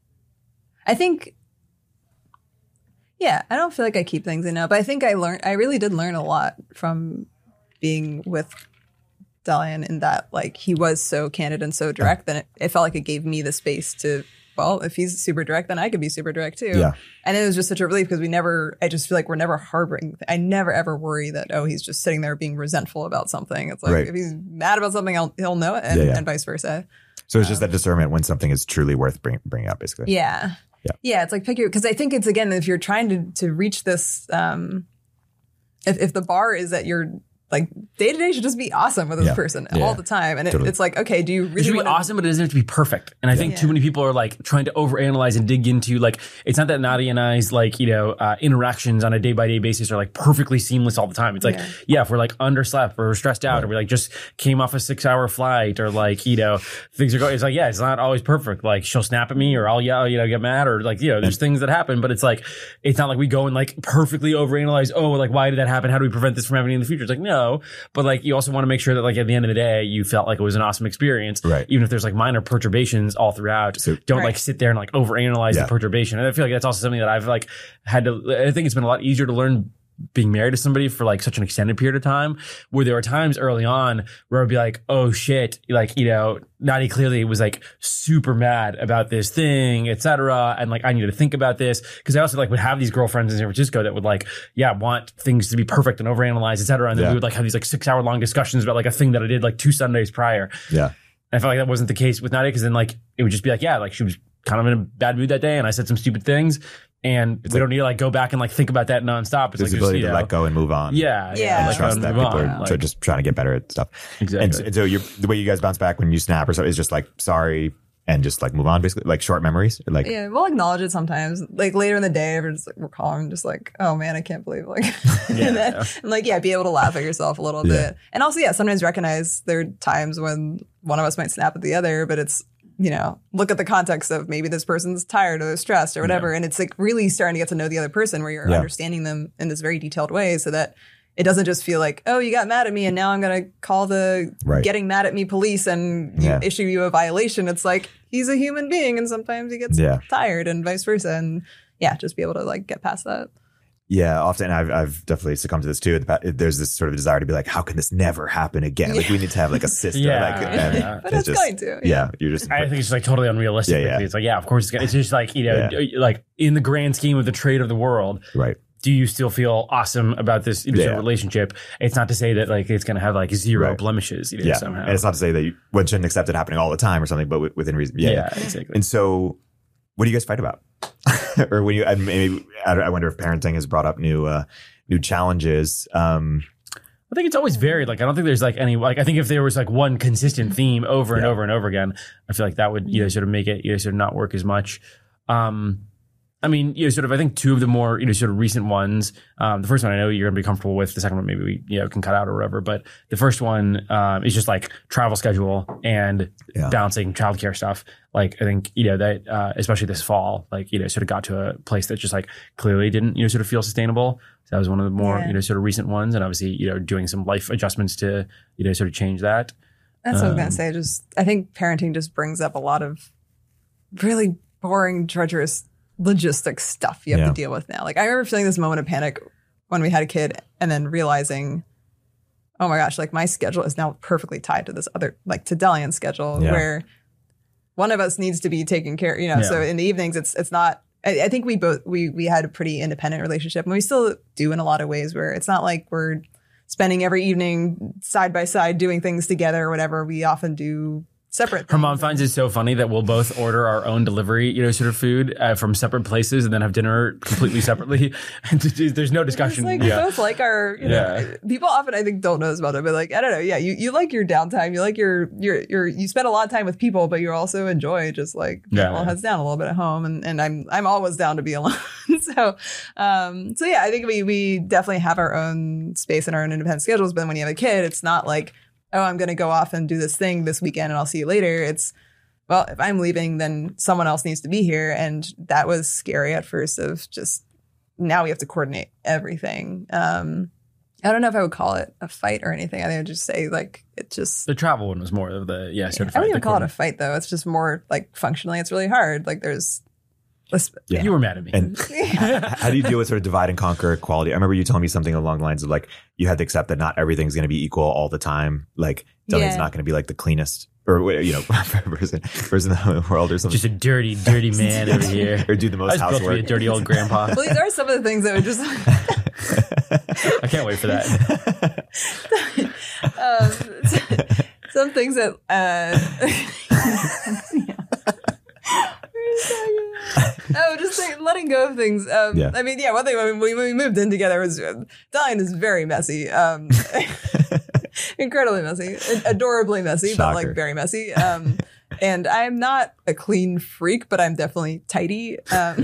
I think, yeah, I don't feel like I keep things in now, but I think I learned, I really did learn a lot from being with Dalian in that, like, he was so candid and so direct, then it, it felt like it gave me the space to, well, if he's super direct, then I could be super direct too. Yeah. And it was just such a relief because we never, I just feel like we're never harboring. I never ever worry that, oh, he's just sitting there being resentful about something. It's like, Right. if he's mad about something, I'll, he'll know it, and, Yeah, yeah. and vice versa. So it's just that discernment when something is truly worth bring, bringing up, basically. Yeah. Yeah. Yeah. It's like pick your, because I think it's, again, if you're trying to, to reach this, um, if, if the bar is that you're like day to day should just be awesome with this Yeah. person Yeah. all the time. And it, Totally. it's like, okay, do you It really should be want awesome, but it doesn't have to be perfect. And I think Yeah. too many people are like trying to overanalyze and dig into like, it's not that Nadia and I's like, you know, uh, interactions on a day by day basis are like perfectly seamless all the time. It's like, yeah, Yeah. if we're like underslept or we're stressed out Right. or we like just came off a six hour flight or like, you know, things are going, it's like, yeah, it's not always perfect. Like she'll snap at me or I'll yell, you know, get mad or like, you know, there's things that happen, but it's like, it's not like we go and like perfectly overanalyze. Oh, like why did that happen? How do we prevent this from happening in the future? It's like, no, but like you also want to make sure that like at the end of the day, you felt like it was an awesome experience. Right. Even if there's like minor perturbations all throughout. So- Don't Right. like sit there and like overanalyze Yeah. the perturbation. And I feel like that's also something that I've like had to, I think it's been a lot easier to learn being married to somebody for like such an extended period of time, where there were times early on where I'd be like, oh shit, like, you know, Nadia clearly was like super mad about this thing, et cetera. And like, I needed to think about this. Cause I also like would have these girlfriends in San Francisco that would like, yeah, want things to be perfect and overanalyze, et cetera. And then Yeah. we would like have these like six hour long discussions about like a thing that I did like two Sundays prior. Yeah. And I felt like that wasn't the case with Nadia, because then like it would just be like, yeah, like she was kind of in a bad mood that day and I said some stupid things. And we like- don't need to like go back and like think about that nonstop. It's There's like the just, ability you to know, let go and move on. Yeah, Yeah. And let go trust and that move people on. are Like, tr- just trying to get better at stuff. exactly. And so, and so you're, the way you guys bounce back when you snap or so is just like, sorry, and just like move on, basically, like short memories. Like, Yeah, we'll acknowledge it sometimes. Like later in the day, we're just like, we're calling, just like, oh man, I can't believe like, Yeah, and, then, yeah. and like, yeah, be able to laugh at yourself a little Yeah. bit, and also, yeah, sometimes recognize there are times when one of us might snap at the other, but it's, you know, look at the context of maybe this person's tired or they're stressed or whatever, and it's like really starting to get to know the other person where you're Yeah. understanding them in this very detailed way, so that it doesn't just feel like, oh, you got mad at me and now I'm going to call the Right. getting mad at me police and you Yeah. issue you a violation. It's like, he's a human being and sometimes he gets Yeah. tired and vice versa. And yeah, just be able to like get past that. yeah, often I've, I've definitely succumbed to this too. There's this sort of desire to be like, how can this never happen again? Like we need to have like a system. Yeah, like, yeah, yeah. But it's it's going to, Yeah. yeah. You're just, I think it's just like totally unrealistic. Yeah, yeah. It's like, yeah, of course it's gonna, it's just like, you know, Yeah. like in the grand scheme of the trade of the world, right. do you still feel awesome about this you know, Yeah. relationship? It's not to say that like it's going to have like zero Right. blemishes, you know, Yeah. somehow. And it's not to say that you, one shouldn't accept it happening all the time or something, but wi- within reason. Yeah. yeah, exactly. And so, what do you guys fight about? Or when you, and maybe, I I wonder if parenting has brought up new, uh, new challenges. Um, I think it's always varied. Like, I don't think there's like any, like, I think if there was like one consistent theme over and Yeah. over and over again, I feel like that would, you know, sort of make it, you know, sort of not work as much. Um, I mean, you know, sort of, I think two of the more, you know, sort of recent ones, um, the first one I know you're going to be comfortable with. The second one, maybe we, you know, can cut out or whatever. But the first one, um, is just like travel schedule and Yeah. balancing childcare stuff. Like, I think, you know, that, uh, especially this fall, like, you know, sort of got to a place that just like clearly didn't, you know, sort of feel sustainable. So that was one of the more, Yeah. you know, sort of recent ones. And obviously, you know, doing some life adjustments to, you know, sort of change that. That's what I was going Um, to say. Just, I think parenting just brings up a lot of really boring, treacherous logistics stuff you have Yeah. to deal with now. Like I remember feeling this moment of panic when we had a kid and then realizing, oh my gosh, like my schedule is now perfectly tied to this other, like to Dalian's schedule Yeah. where one of us needs to be taken care, you know, so Yeah. in the evenings, it's, it's not, I, I think we both, we, we had a pretty independent relationship and we still do in a lot of ways where it's not like we're spending every evening side by side doing things together or whatever. We often do separate Her mom things. finds it so funny that we'll both order our own delivery, you know, sort of food uh, from separate places and then have dinner completely separately. And there's no It's discussion. like yeah. we both like our, you know, Yeah. people often I think don't know this about it, but like I don't know, yeah, you, you like your downtime, you like your your your you spend a lot of time with people, but you also enjoy just like Yeah. all heads down a little bit at home, and, and I'm I'm always down to be alone. so um so yeah, I think we we definitely have our own space and our own independent schedules, but then when you have a kid, it's not like, oh, I'm going to go off and do this thing this weekend and I'll see you later. It's, well, if I'm leaving, then someone else needs to be here. And that was scary at first of just, now we have to coordinate everything. Um, I don't know if I would call it a fight or anything. I think I'd just say like it just. The travel one was more of the yeah. Sort of I wouldn't fight, even call it a fight though. It's just more like functionally, it's really hard. Like there's. Yeah. You were mad at me. And how do you deal with sort of divide and conquer quality? I remember you telling me something along the lines of like you had to accept that not everything's going to be equal all the time. Like something's Yeah. not going to be like the cleanest or you know person person in the world or something. Just a dirty, dirty man over here. Or do the I most was built to be a housework. dirty old grandpa. Well, these are some of the things that would just. I can't wait for that. um, some things that. Uh, oh, just like letting go of things. Um, Yeah. I mean, yeah, one thing when we, when we moved in together was uh, Diane is very messy. Um, incredibly messy, adorably messy, but Shocker. like very messy. Um, and I'm not a clean freak, but I'm definitely tidy. Um,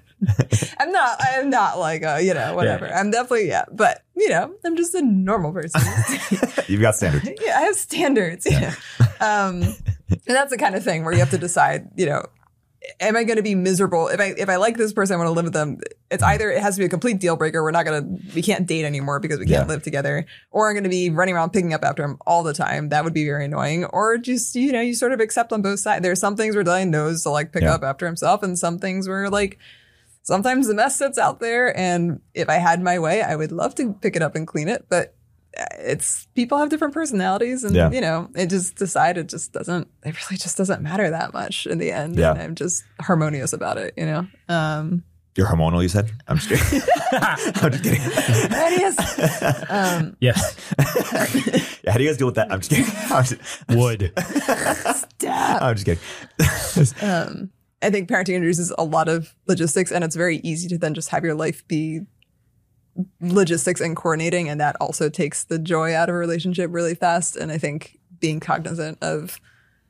I'm not, I'm not like, a, you know, whatever. Yeah. I'm definitely, yeah, but you know, I'm just a normal person. You've got standards. Yeah, I have standards. Yeah. Um, and that's the kind of thing where you have to decide, you know, am I going to be miserable? If I if I like this person, I want to live with them. It's either it has to be a complete deal breaker. We're not going to, we can't date anymore because we can't Yeah. live together. Or I'm going to be running around picking up after him all the time. That would be very annoying. Or just, you know, you sort of accept on both sides. There's some things where Dylan knows to like pick Yeah. up after himself, and some things where like, sometimes the mess sits out there, and if I had my way, I would love to pick it up and clean it. But it's people have different personalities, and Yeah. you know, it just decided it just doesn't. It really just doesn't matter that much in the end. Yeah. And I'm just harmonious about it. You know, um, You're hormonal, you said? I'm just kidding. I'm just kidding. harmonious. um, Yes. Yeah, how do you guys deal with that? I'm just kidding. I'm just, Would. stop. I'm just kidding. Um, I think parenting introduces a lot of logistics, and it's very easy to then just have your life be logistics and coordinating, and that also takes the joy out of a relationship really fast. And I think being cognizant of,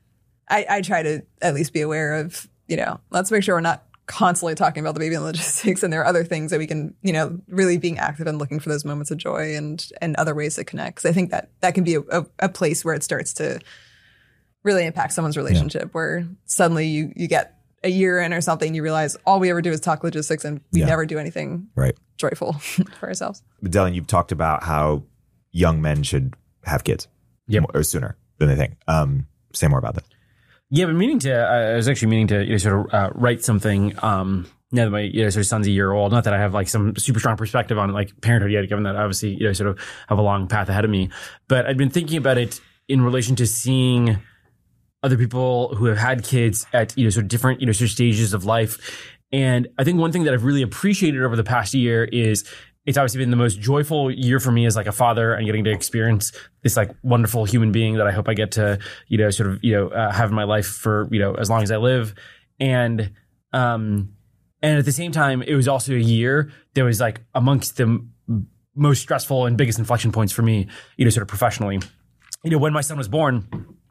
I, I try to at least be aware of, you know, let's make sure we're not constantly talking about the baby and logistics, and there are other things that we can, you know, really being active and looking for those moments of joy and and other ways to connect. 'Cause I think that that can be a, a, a place where it starts to really impact someone's relationship, where suddenly you you get a year in or something, you realize all we ever do is talk logistics, and we Yeah. never do anything Right. joyful for ourselves. But Dylan, you've talked about how young men should have kids. Yep. Or sooner than they think. Um, say more about that. Yeah, but meaning to, uh, I was actually meaning to you know, sort of uh, write something. Um, now that my you know, sort of son's a year old, not that I have like some super strong perspective on like parenthood yet, given that I obviously you know sort of have a long path ahead of me. But I'd been thinking about it in relation to seeing other people who have had kids at you know sort of different you know sort of stages of life. And I think one thing that I've really appreciated over the past year is it's obviously been the most joyful year for me as like a father and getting to experience this like wonderful human being that I hope I get to, you know, sort of, you know, uh, have in my life for, you know, as long as I live. And, um, and at the same time, it was also a year that was like amongst the m- most stressful and biggest inflection points for me, you know, sort of professionally. You know, when my son was born,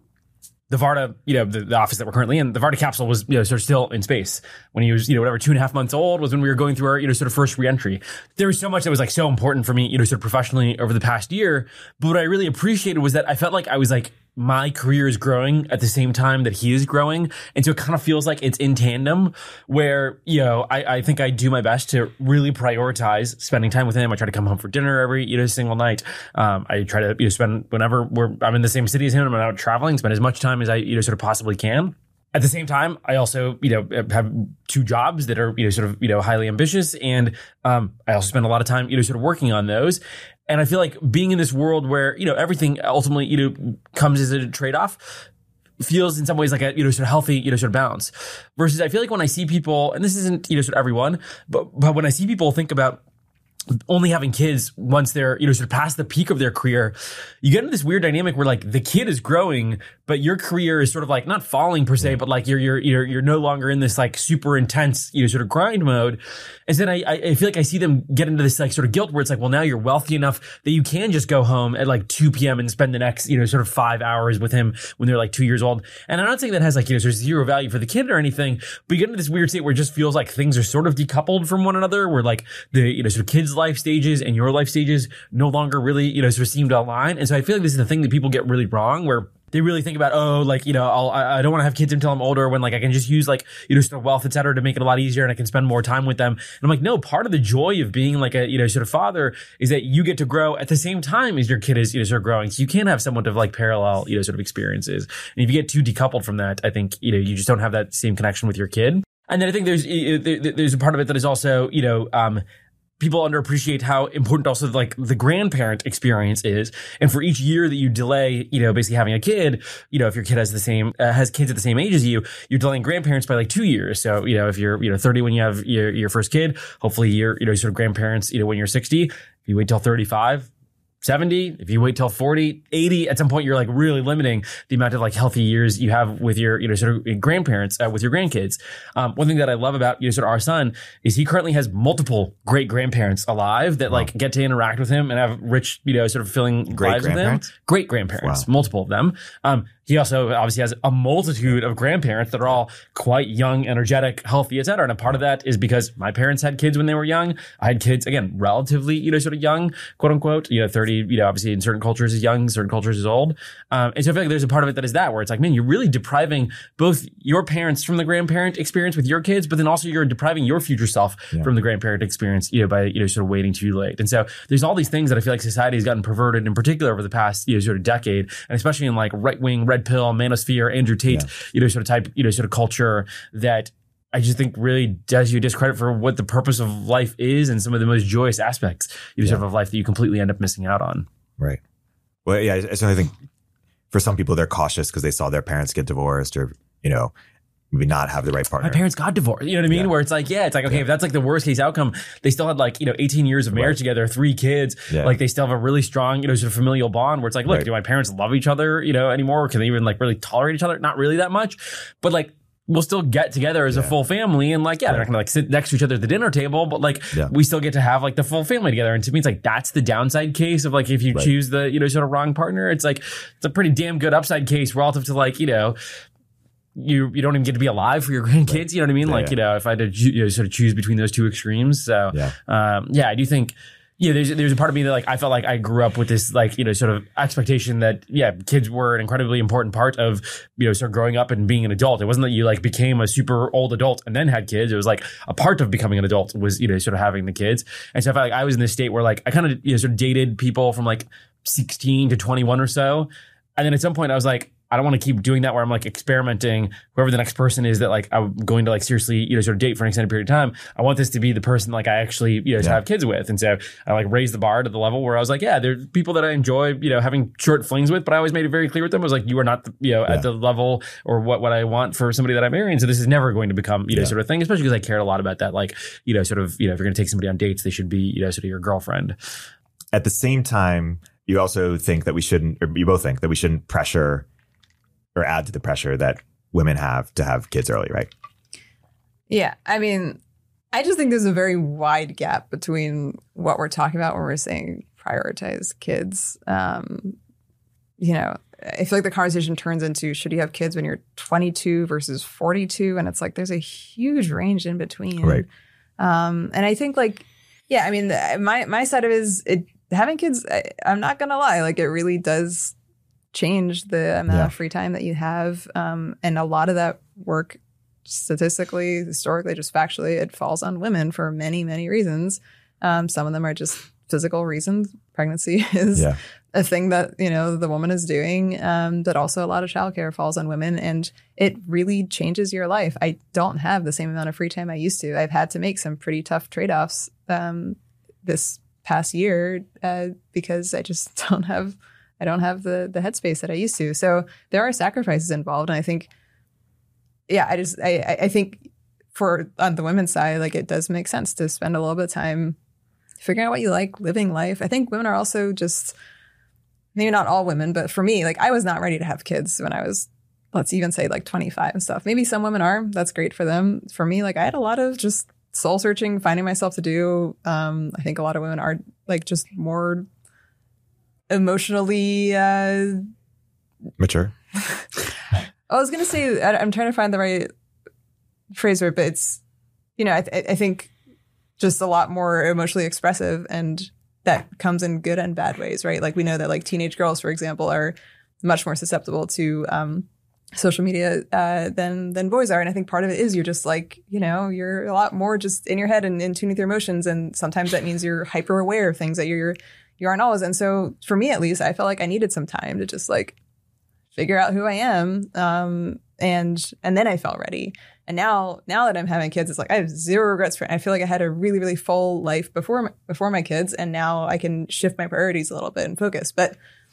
the Varda, you know, the, the office that we're currently in, the Varda capsule was, you know, sort of still in space. When he was, you know, whatever, two and a half months old was when we were going through our, you know, sort of first reentry. There was so much that was like so important for me, you know, sort of professionally over the past year. But what I really appreciated was that I felt like I was like, my career is growing at the same time that he is growing. And so it kind of feels like it's in tandem where, you know, I, I think I do my best to really prioritize spending time with him. I try to come home for dinner every, you know, single night. Um, I try to, you know, spend whenever we're, I'm in the same city as him, I'm out traveling, spend as much time as I, you know, sort of possibly can. At the same time, I also, you know, have two jobs that are, you know, sort of, you know, highly ambitious. And um, I also spend a lot of time, you know, sort of working on those. And I feel like being in this world where, you know, everything ultimately, you know, comes as a trade-off feels in some ways like a, you know, sort of healthy, you know, sort of balance. Versus I feel like when I see people, and this isn't, you know, sort of everyone, but, but when I see people think about only having kids once they're, you know, sort of past the peak of their career, you get into this weird dynamic where like the kid is growing, but your career is sort of like not falling per se, but like you're, you're, you're, you're no longer in this like super intense, you know, sort of grind mode. And then I, I feel like I see them get into this like sort of guilt where it's like, well, now you're wealthy enough that you can just go home at like two p.m. and spend the next, you know, sort of five hours with him when they're like two years old. And I'm not saying that has like, you know, sort of zero value for the kid or anything, but you get into this weird state where it just feels like things are sort of decoupled from one another, where like the, you know, sort of kids' life stages and your life stages no longer really, you know, sort of seem to align. And so I feel like this is the thing that people get really wrong, where they really think about, oh, like, you know, I'll, I I don't want to have kids until I'm older when like I can just use like, you know, sort of wealth, et cetera, to make it a lot easier and I can spend more time with them. And I'm like, no, part of the joy of being like a, you know, sort of father is that you get to grow at the same time as your kid is, you know, sort of growing. So you can't have somewhat of like parallel, you know, sort of experiences. And if you get too decoupled from that, I think, you know, you just don't have that same connection with your kid. And then I think there's, there's a part of it that is also, you know, um, people underappreciate how important also like the grandparent experience is. And for each year that you delay, you know, basically having a kid, you know, if your kid has the same, uh, has kids at the same age as you, you're delaying grandparents by like two years. So, you know, if you're, you know, thirty when you have your, your first kid, hopefully you're, you know, sort of grandparents, you know, when you're sixty, if you wait till thirty-five, seventy, if you wait till forty, eighty, at some point you're like really limiting the amount of like healthy years you have with your, you know, sort of grandparents, uh, with your grandkids. Um, one thing that I love about, you know, sort of our son is he currently has multiple great grandparents alive that like wow. get to interact with him and have rich, you know, sort of filling great lives with him. Great grandparents, wow. multiple of them. Um, He also obviously has a multitude of grandparents that are all quite young, energetic, healthy, et cetera. And a part of that is because my parents had kids when they were young. I had kids, again, relatively, you know, sort of young, quote unquote, you know, thirty, you know, obviously in certain cultures is young, certain cultures is old. Um, and so I feel like there's a part of it that is that where it's like, man, you're really depriving both your parents from the grandparent experience with your kids, but then also you're depriving your future self yeah. from the grandparent experience, you know, by, you know, sort of waiting too late. And so there's all these things that I feel like society has gotten perverted in particular over the past, you know, sort of decade, and especially in like right-wing, red pill, manosphere, Andrew Tate, yeah. you know, sort of type, you know, sort of culture that I just think really does you discredit for what the purpose of life is and some of the most joyous aspects, you know, yeah. sort of life that you completely end up missing out on. Right. Well, yeah, I certainly think for some people they're cautious because they saw their parents get divorced or, you know, maybe not have the right partner. My parents got divorced. You know what I mean? Yeah. Where it's like, yeah, it's like, okay, yeah. if that's like the worst case outcome, they still had like, you know, eighteen years of marriage right. together, three kids. Yeah. Like they still have a really strong, you know, sort of familial bond where it's like, look, right. do my parents love each other, you know, anymore? Can they even like really tolerate each other? Not really that much, but like, we'll still get together as yeah. a full family. And like, yeah, right. they're not gonna like sit next to each other at the dinner table, but like yeah. we still get to have like the full family together. And to me, it's like, that's the downside case of like, if you right. choose the, you know, sort of wrong partner, it's like, it's a pretty damn good upside case relative to like, you know, you you don't even get to be alive for your grandkids. Right. You know what I mean? Yeah, like, yeah. you know, if I had to you know, sort of choose between those two extremes. So, yeah, um, yeah I do think, yeah, there's there's a part of me that like I felt like I grew up with this like, you know, sort of expectation that, yeah, kids were an incredibly important part of, you know, sort of growing up and being an adult. It wasn't that you like became a super old adult and then had kids. It was like a part of becoming an adult was, you know, sort of having the kids. And so I felt like I was in this state where like I kind of, you know, sort of dated people from like sixteen to twenty-one or so. And then at some point I was like, I don't want to keep doing that where I'm like experimenting whoever the next person is that like I'm going to like seriously, you know, sort of date for an extended period of time. I want this to be the person like I actually, you know, to yeah. have kids with. And so I like raised the bar to the level where I was like, yeah, there's people that I enjoy, you know, having short flings with, but I always made it very clear with them. I was like, you are not, the, you know, yeah. at the level or what, what I want for somebody that I marry. And so this is never going to become, you know, yeah. sort of thing, especially because I cared a lot about that. Like, you know, sort of, you know, if you're going to take somebody on dates, they should be, you know, sort of your girlfriend. At the same time, you also think that we shouldn't, or you both think that we shouldn't pressure or add to the pressure that women have to have kids early, right? Yeah. I mean, I just think there's a very wide gap between what we're talking about when we're saying prioritize kids. Um, you know, I feel like the conversation turns into should you have kids when you're twenty-two versus forty-two? And it's like there's a huge range in between. Right. Um, and I think like, yeah, I mean, my, my side of it is it, having kids, I, I'm not going to lie, like it really does change the amount yeah. of free time that you have. Um, and a lot of that work statistically, historically, just factually, it falls on women for many, many reasons. Um, some of them are just physical reasons. Pregnancy is yeah. a thing that, you know, the woman is doing, um, but also a lot of childcare falls on women and it really changes your life. I don't have the same amount of free time I used to. I've had to make some pretty tough trade-offs um, this past year uh, because I just don't have I don't have the the headspace that I used to. So there are sacrifices involved. And I think, yeah, I just, I, I think for on the women's side, like it does make sense to spend a little bit of time figuring out what you like, living life. I think women are also just, maybe not all women, but for me, like I was not ready to have kids when I was, let's even say like twenty-five and stuff. Maybe some women are, that's great for them. For me, like I had a lot of just soul searching, finding myself to do. Um, I think a lot of women are like just more emotionally uh mature. I was gonna say I, I'm trying to find the right phrase for it, but it's, you know, I, th- I think just a lot more emotionally expressive, and that comes in good and bad ways, right? Like we know that like teenage girls, for example, are much more susceptible to um, social media uh, than than boys are. And I think part of it is you're just like, you know, you're a lot more just in your head and in tune with your emotions. And sometimes that means you're hyper aware of things that you're you aren't always. And so for me, at least, I felt like I needed some time to just like figure out who I am. Um, and and then I felt ready. And now now that I'm having kids, it's like I have zero regrets for it. I feel like I had a really, really full life before my, before my kids. And now I can shift my priorities a little bit and focus. But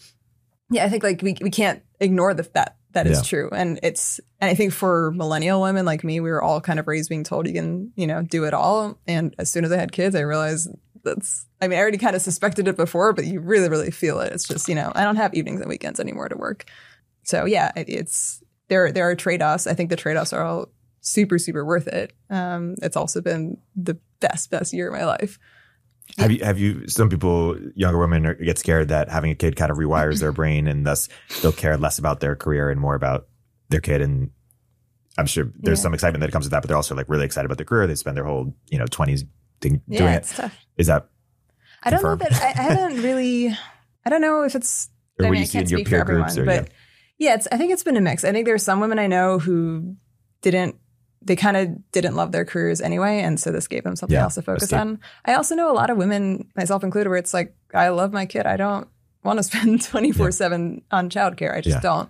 yeah, I think like we we can't ignore the, that that is Yeah. true. And it's and I think for millennial women like me, we were all kind of raised being told you can, you know, do it all. And as soon as I had kids, I realized that's I mean, I already kind of suspected it before, but you really, really feel it. It's just, you know, I don't have evenings and weekends anymore to work. So yeah, it, it's there there are trade-offs. I think the trade-offs are all super, super worth it. Um, it's also been the best, best year of my life. Have you, have you, some people, younger women are, get scared that having a kid kind of rewires their brain and thus they'll care less about their career and more about their kid. And I'm sure there's Yeah. some excitement that comes with that, but they're also like really excited about their career. They spend their whole, you know, twenties doing Yeah, it. it's tough. Is that, I don't know confirmed? that I, I haven't really, I don't know if it's, or I what mean, you I see in can't your speak peer for everyone, groups? Or, but yeah. yeah, it's, I think it's been a mix. I think there's some women I know who didn't, they kind of didn't love their careers anyway. And so this gave them something Yeah, else to focus escape. on. I also know a lot of women, myself included, where it's like, I love my kid. I don't want to spend twenty-four seven on childcare. I just Yeah. don't.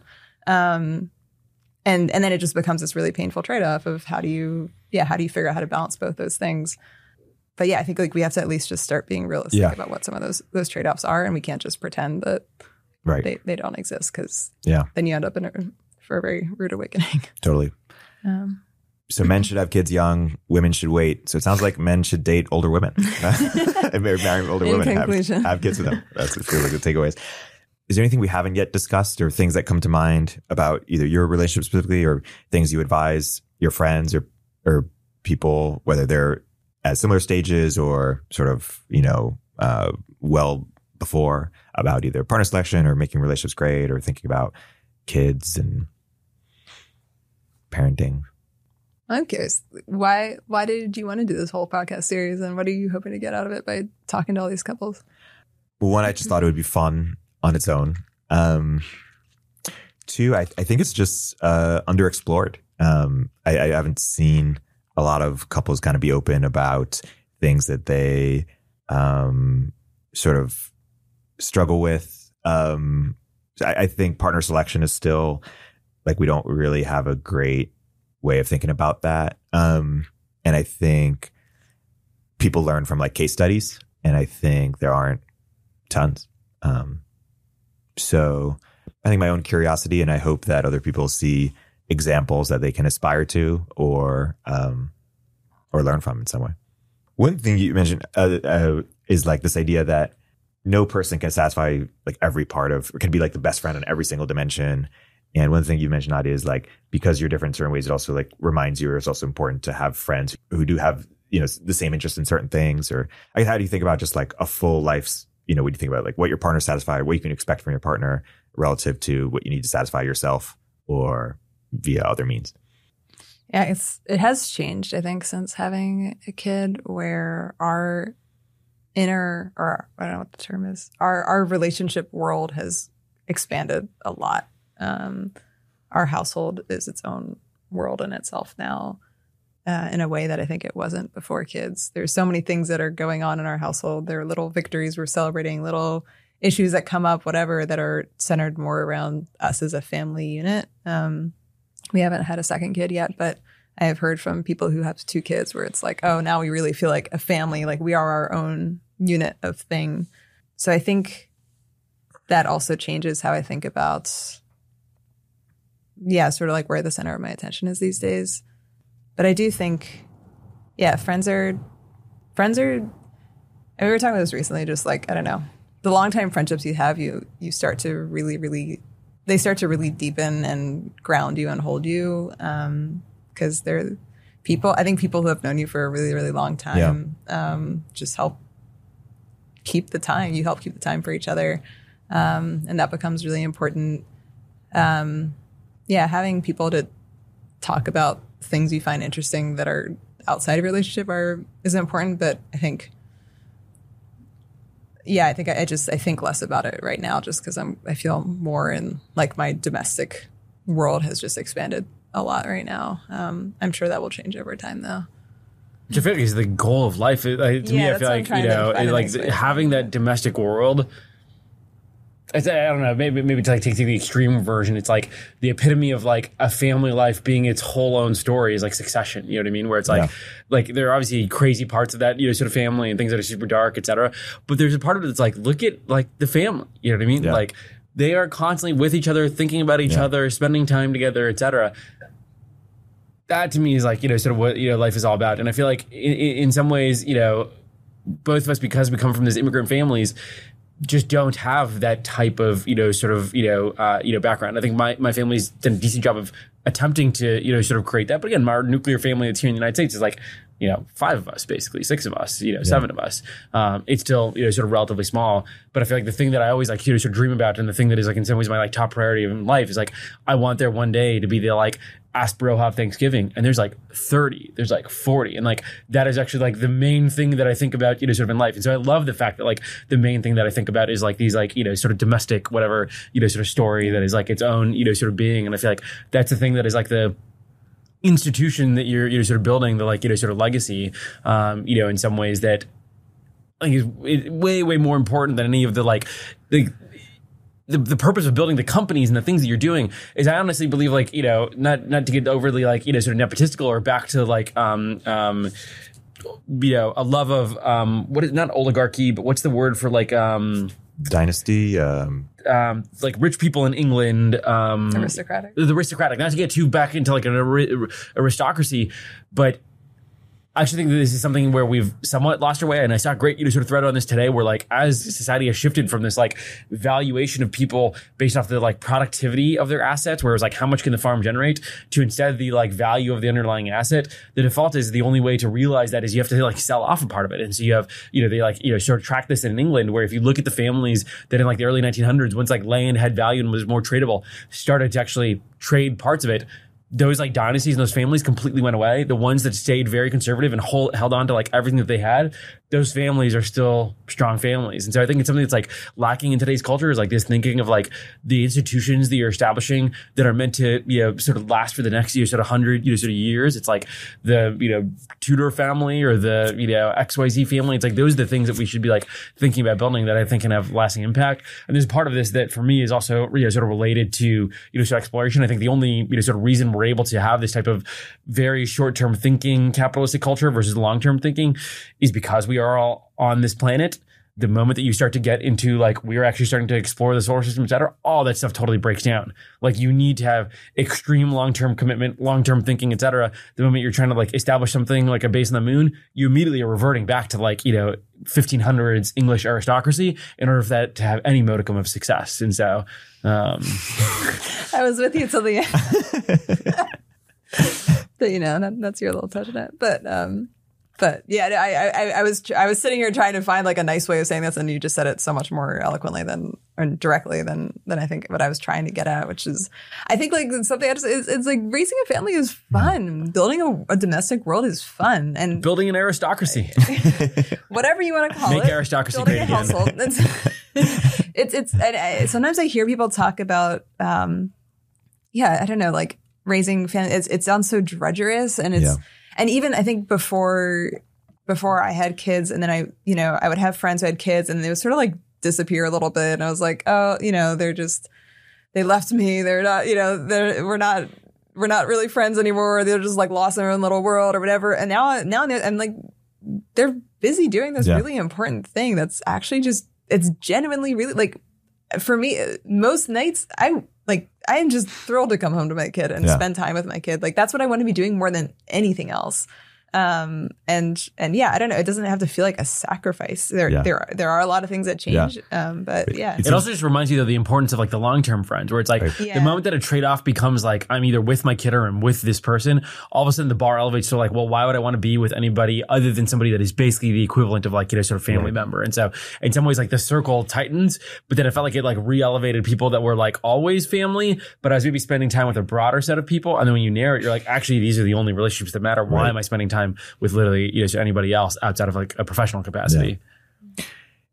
Um, and, and then it just becomes this really painful trade-off of how do you, yeah, how do you figure out how to balance both those things? But yeah, I think like we have to at least just start being realistic Yeah. about what some of those, those trade-offs are. And we can't just pretend that Right. they, they don't exist, because Yeah, then you end up in a, for a very rude awakening. totally. Um, So men should have kids young, women should wait. So it sounds like men should date older women and marry marry older In women and conclusion. have, have kids with them. That's what feels like the takeaways. Is there anything we haven't yet discussed or things that come to mind about either your relationship specifically or things you advise your friends or, or people, whether they're at similar stages or sort of, you know, uh, well before, about either partner selection or making relationships great or thinking about kids and parenting? I'm curious, why why did you want to do this whole podcast series, and what are you hoping to get out of it by talking to all these couples? Well, one, I just thought it would be fun on its own. Um, two, I, I think it's just uh, underexplored. Um, I, I haven't seen a lot of couples kind of be open about things that they um, sort of struggle with. Um, I, I think partner selection is still like we don't really have a great way of thinking about that. Um, and I think people learn from like case studies, and I think there aren't tons. Um, so I think my own curiosity, and I hope that other people see examples that they can aspire to or um, or learn from in some way. One thing you mentioned uh, uh, is like this idea that no person can satisfy like every part of, or can be like the best friend in every single dimension. And one thing you mentioned, Nadia, is like, because you're different in certain ways, it also like reminds you, or it's also important to have friends who do have, you know, the same interest in certain things. Or I guess, how do you think about just like a full life's, you know, when you think about like what your partner satisfied, what you can expect from your partner relative to what you need to satisfy yourself or via other means? Yeah, it's it has changed, I think, since having a kid, where our inner, or I don't know what the term is, our our relationship world has expanded a lot. Um, our household is its own world in itself now, uh, in a way that I think it wasn't before kids. There's so many things that are going on in our household. There are little victories we're celebrating, little issues that come up, whatever, that are centered more around us as a family unit. Um, we haven't had a second kid yet, but I have heard from people who have two kids where it's like, oh, now we really feel like a family, like we are our own unit of thing. So I think that also changes how I think about, yeah, sort of like where the center of my attention is these days. But I do think, yeah, friends are, friends are, and we were talking about this recently, just like, I don't know, the longtime friendships you have, you you start to really, really, they start to really deepen and ground you and hold you, um, because they're people, I think people who have known you for a really, really long time, um, just help keep the time. You help keep the time for each other. Um, and that becomes really important. Um, yeah, having people to talk about things you find interesting that are outside of your relationship are is important, but I think yeah, I think I, I just I think less about it right now, just because I'm I feel more in like my domestic world has just expanded a lot right now. Um, I'm sure that will change over time, though. Which I feel like is the goal of life. It, like, to Yeah, me, I that's feel what I'm like trying you to know, find it, a like nice way. having that domestic world. I, say, I don't know. Maybe maybe to like take the extreme version, it's like the epitome of like a family life being its whole own story is like Succession. You know what I mean? Where it's like, Yeah. like there are obviously crazy parts of that, you know, sort of family and things that are super dark, et cetera. But there's a part of it that's like, look at like the family. You know what I mean? Yeah. Like they are constantly with each other, thinking about each Yeah. other, spending time together, et cetera. That to me is like, you know, sort of what, you know, life is all about. And I feel like in, in some ways, you know, both of us, because we come from these immigrant families, just don't have that type of, you know, sort of, you know, uh, you know, background. I think my, my family's done a decent job of attempting to, you know, sort of create that. But again, our nuclear family that's here in the United States is like, you know, five of us, basically, six of us, you know, seven of us. Um, it's still, you know, sort of relatively small. But I feel like the thing that I always like, you know, sort of dream about, and the thing that is like in some ways my like top priority in life is like, I want there one day to be the like Asbro Thanksgiving, and there's like thirty, there's like forty, and like that is actually like the main thing that I think about, you know, sort of in life. And so I love the fact that like the main thing that I think about is like these like, you know, sort of domestic whatever, you know, sort of story that is like its own, you know, sort of being. And I feel like that's the thing that is like the institution that you're you're sort of building, the like, you know, sort of legacy, um, you know, in some ways that I think is way way more important than any of the like the. The, the purpose of building the companies and the things that you're doing is, I honestly believe, like, you know, not not to get overly like, you know, sort of nepotistical or back to like um um you know, a love of um what is not oligarchy, but what's the word for like um Dynasty. Um, um like rich people in England, um Aristocratic. the aristocratic, not to get too back into like an ari- aristocracy, but I actually think that this is something where we've somewhat lost our way. And I saw a great, you know, sort of thread on this today where like as society has shifted from this like valuation of people based off the like productivity of their assets, where it's like how much can the farm generate, to instead the like value of the underlying asset, the default is the only way to realize that is you have to like sell off a part of it. And so you have, you know, they like, you know, sort of track this in England, where if you look at the families that in like the early nineteen hundreds, once like land had value and was more tradable, started to actually trade parts of it. Those like dynasties and those families completely went away. The ones that stayed very conservative and hold, held on to like everything that they had, those families are still strong families. And so I think it's something that's like lacking in today's culture, is like this thinking of like the institutions that you're establishing that are meant to, you know, sort of last for the next, you know, sort of hundred, you know, sort of years. It's like the, you know, Tudor family or the, you know, X Y Z family. It's like those are the things that we should be like thinking about building that I think can have lasting impact. And there's part of this that for me is also, you know, sort of related to, you know, sort of exploration. I think the only, you know, sort of reason we're able to have this type of very short-term thinking capitalistic culture versus long-term thinking is because we are all on this planet. The moment that you start to get into like, we're actually starting to explore the solar system, et cetera, all that stuff totally breaks down. Like you need to have extreme long-term commitment, long-term thinking, et cetera. The moment you're trying to like establish something like a base on the moon, you immediately are reverting back to like, you know, fifteen hundreds English aristocracy in order for that to have any modicum of success. And so, um, I was with you till the end. So, you know, that, that's your little touch on it. But, um, but yeah, I, I, I was, I was sitting here trying to find like a nice way of saying this, and you just said it so much more eloquently than, or directly than, than I think what I was trying to get at, which is, I think like something I just, it's, it's like raising a family is fun. Building a, a domestic world is fun, and building an aristocracy, whatever you want to call make it, aristocracy building great a again. household. It's, it's, it's and I, sometimes I hear people talk about, um, yeah, I don't know, like raising family. It's, it sounds so drudgerous, and it's, Yeah. and even I think before, before I had kids, and then I, you know, I would have friends who had kids, and they would sort of like disappear a little bit, and I was like, oh, you know, they're just, they left me. They're not, you know, they're, we're not, we're not really friends anymore. They're just like lost in their own little world or whatever. And now, now I'm like, they're busy doing this Yeah. really important thing that's actually just, it's genuinely really like, for me, most nights I like, I am just thrilled to come home to my kid and Yeah. spend time with my kid. Like that's what I want to be doing more than anything else. Um, and, and yeah, I don't know. It doesn't have to feel like a sacrifice. There, Yeah. there, are, there are a lot of things that change. Um, but yeah. It's It also just reminds you of the importance of like the long-term friends, where it's like Right. Yeah. the moment that a trade-off becomes like, I'm either with my kid or I'm with this person, all of a sudden the bar elevates to like, well, why would I want to be with anybody other than somebody that is basically the equivalent of like, you know, sort of family Right. member. And so in some ways like the circle tightens, but then it felt like it like re-elevated people that were like always family, but I was maybe spending time with a broader set of people. And then when you narrow it, you're like, actually, these are the only relationships that matter. Why Right. am I spending time with literally, you know, anybody else outside of like a professional capacity?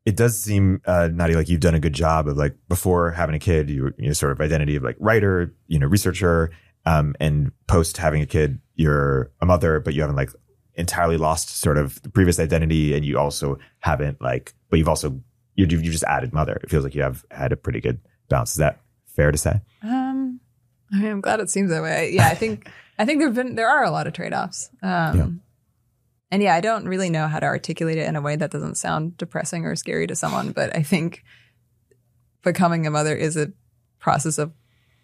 it does seem, uh, Nadia, like you've done a good job of like before having a kid, you were, you know, sort of identity of like writer, you know, researcher, um, and post having a kid, you're a mother, but you haven't like entirely lost sort of the previous identity. And you also haven't like, but you've also, you you just added mother. It feels like you have had a pretty good balance. Is that fair to say? Um, I mean, I'm glad it seems that way. Yeah, I think, I think there've been, there are a lot of trade-offs. Um, Yeah. And yeah, I don't really know how to articulate it in a way that doesn't sound depressing or scary to someone, but I think becoming a mother is a process of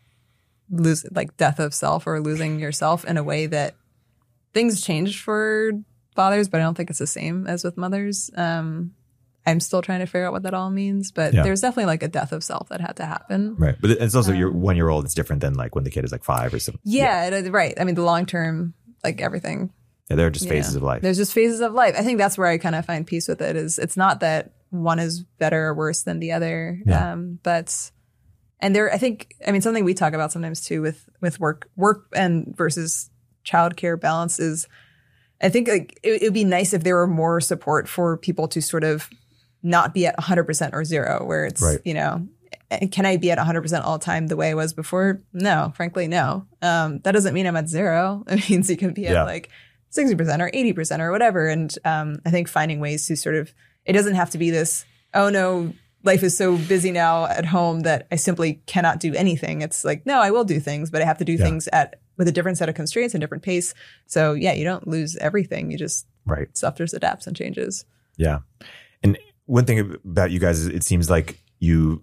lose like death of self or losing yourself in a way that things change for fathers, but I don't think it's the same as with mothers. Um, I'm still trying to figure out what that all means, but Yeah. there's definitely like a death of self that had to happen. Right. But it's also Um, your one year old. It's different than like when the kid is like five or something. Yeah, it- right. I mean, the long term, like everything. Yeah, they're just Yeah. phases of life. There's just phases of life. I think that's where I kind of find peace with it. Is it's not that one is better or worse than the other, Yeah. um, but and there, I think, I mean, something we talk about sometimes too with with work, work and versus childcare balance is, I think like it would be nice if there were more support for people to sort of not be at one hundred percent or zero, where it's Right. you know. Can I be at one hundred percent all the time the way I was before? No, frankly, no. Um, that doesn't mean I'm at zero. It means you can be Yeah. at like sixty percent or eighty percent or whatever. And um, I think finding ways to sort of, it doesn't have to be this, oh no, life is so busy now at home that I simply cannot do anything. It's like, no, I will do things, but I have to do Yeah. things at with a different set of constraints and different pace. So yeah, you don't lose everything. You just, Right. stuff just adapts and changes. Yeah. And one thing about you guys is it seems like you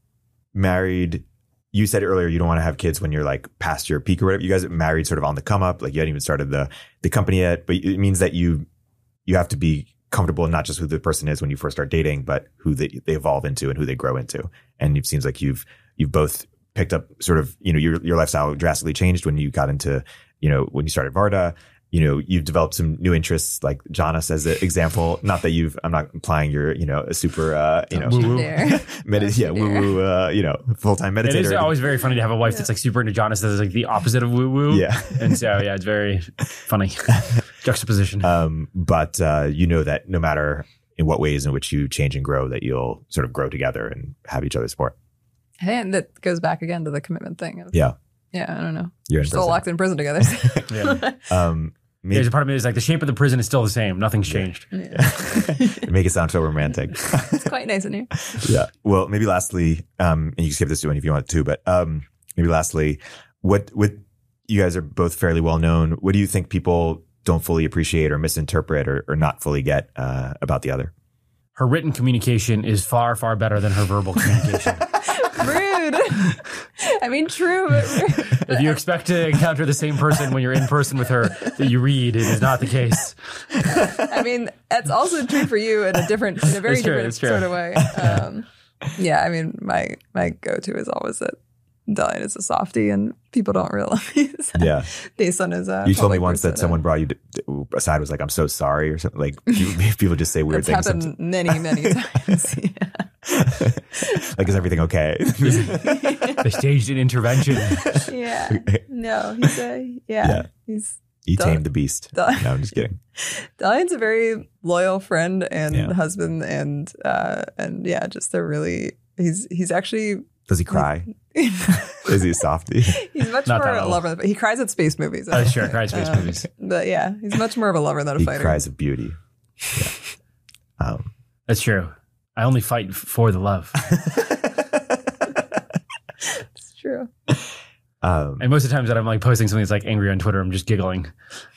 married, you said earlier you don't want to have kids when you're like past your peak or whatever. You guys are married sort of on the come up, like you hadn't even started the the company yet, but it means that you you have to be comfortable in not just who the person is when you first start dating, but who they, they evolve into and who they grow into. And it seems like you've you've both picked up sort of, you know, your your lifestyle drastically changed when you got into, you know, when you started Varda. You know, you've developed some new interests, like Jonas as an example. Not that you've, I'm not implying you're, you know, a super, uh, you know, Woo-woo. There. Medi- yeah, woo woo, uh, you know, full time meditator. It is always very funny to have a wife that's like super into Jonas that's like the opposite of woo woo. Yeah. And so, yeah, it's very funny juxtaposition. Um, but uh, you know that no matter in what ways in which you change and grow, that you'll sort of grow together and have each other's support. I think that goes back again to the commitment thing. Of, Yeah. Yeah, I don't know. You're We're in still prison. locked in prison together. so- yeah. Um, maybe, There's a part of me that's like the shape of the prison is still the same. Nothing's changed. yeah. make it sound so romantic. It's quite nice in here. Yeah. Well, maybe lastly, um, and you can skip this one if you want to, but um, maybe lastly, what what you guys are both fairly well known. What do you think people don't fully appreciate or misinterpret or, or not fully get uh, about the other? Her written communication is far, far better than her verbal communication. Rude. I mean, true, but rude. If you expect to encounter the same person when you're in person with her that you read, it is not the case. I mean, that's also true for you in a different, in a very It's true, different it's true. sort of way. Um, yeah, I mean, my my go to is always that Delian is a softie, and people don't realize that Yeah. based on his. Uh, You told me public once that persona. someone brought you to, to, aside was like, I'm so sorry or something. Like people, people just say weird That's things. happened many, many times. Yeah. Like, is everything okay? They staged an intervention. yeah. No, he's a yeah. Yeah. He's You Del- tamed the beast. Del- No, I'm just kidding. Delian's a very loyal friend and Yeah. husband, and uh, and yeah, just a really he's he's actually Does he cry? he's Is he a softie? much Not more that a old. lover. But he cries at space movies. Oh, sure, cries at space Um, movies. But yeah, he's much more of a lover than a He fighter. cries of beauty. Yeah. Um, That's true. I only fight f- for the love. It's true. um, And most of the times that I'm like posting something that's like angry on Twitter, I'm just giggling.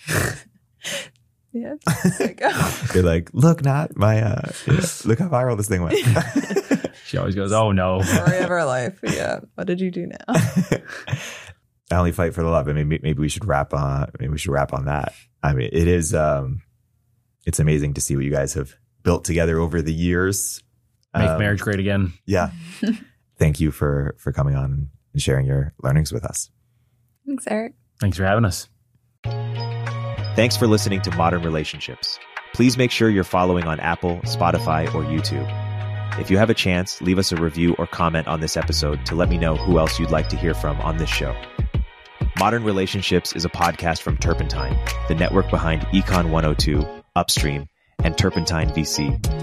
Yeah. It's like, oh. You're like, look, not my, uh, yeah, look how viral this thing went. She always goes, oh no. Story of our life. Yeah. What did you do now? I only fight for the love. I mean, maybe, maybe we should wrap on, maybe we should wrap on that. I mean, it is, um, it's amazing to see what you guys have built together over the years. Make Um, marriage great again. Yeah. Thank you for, for coming on and sharing your learnings with us. Thanks, Eric. Thanks for having us. Thanks for listening to Modern Relationships. Please make sure you're following on Apple, Spotify, or YouTube. If you have a chance, leave us a review or comment on this episode to let me know who else you'd like to hear from on this show. Modern Relationships is a podcast from Turpentine, the network behind Econ one oh two, Upstream, and Turpentine V C.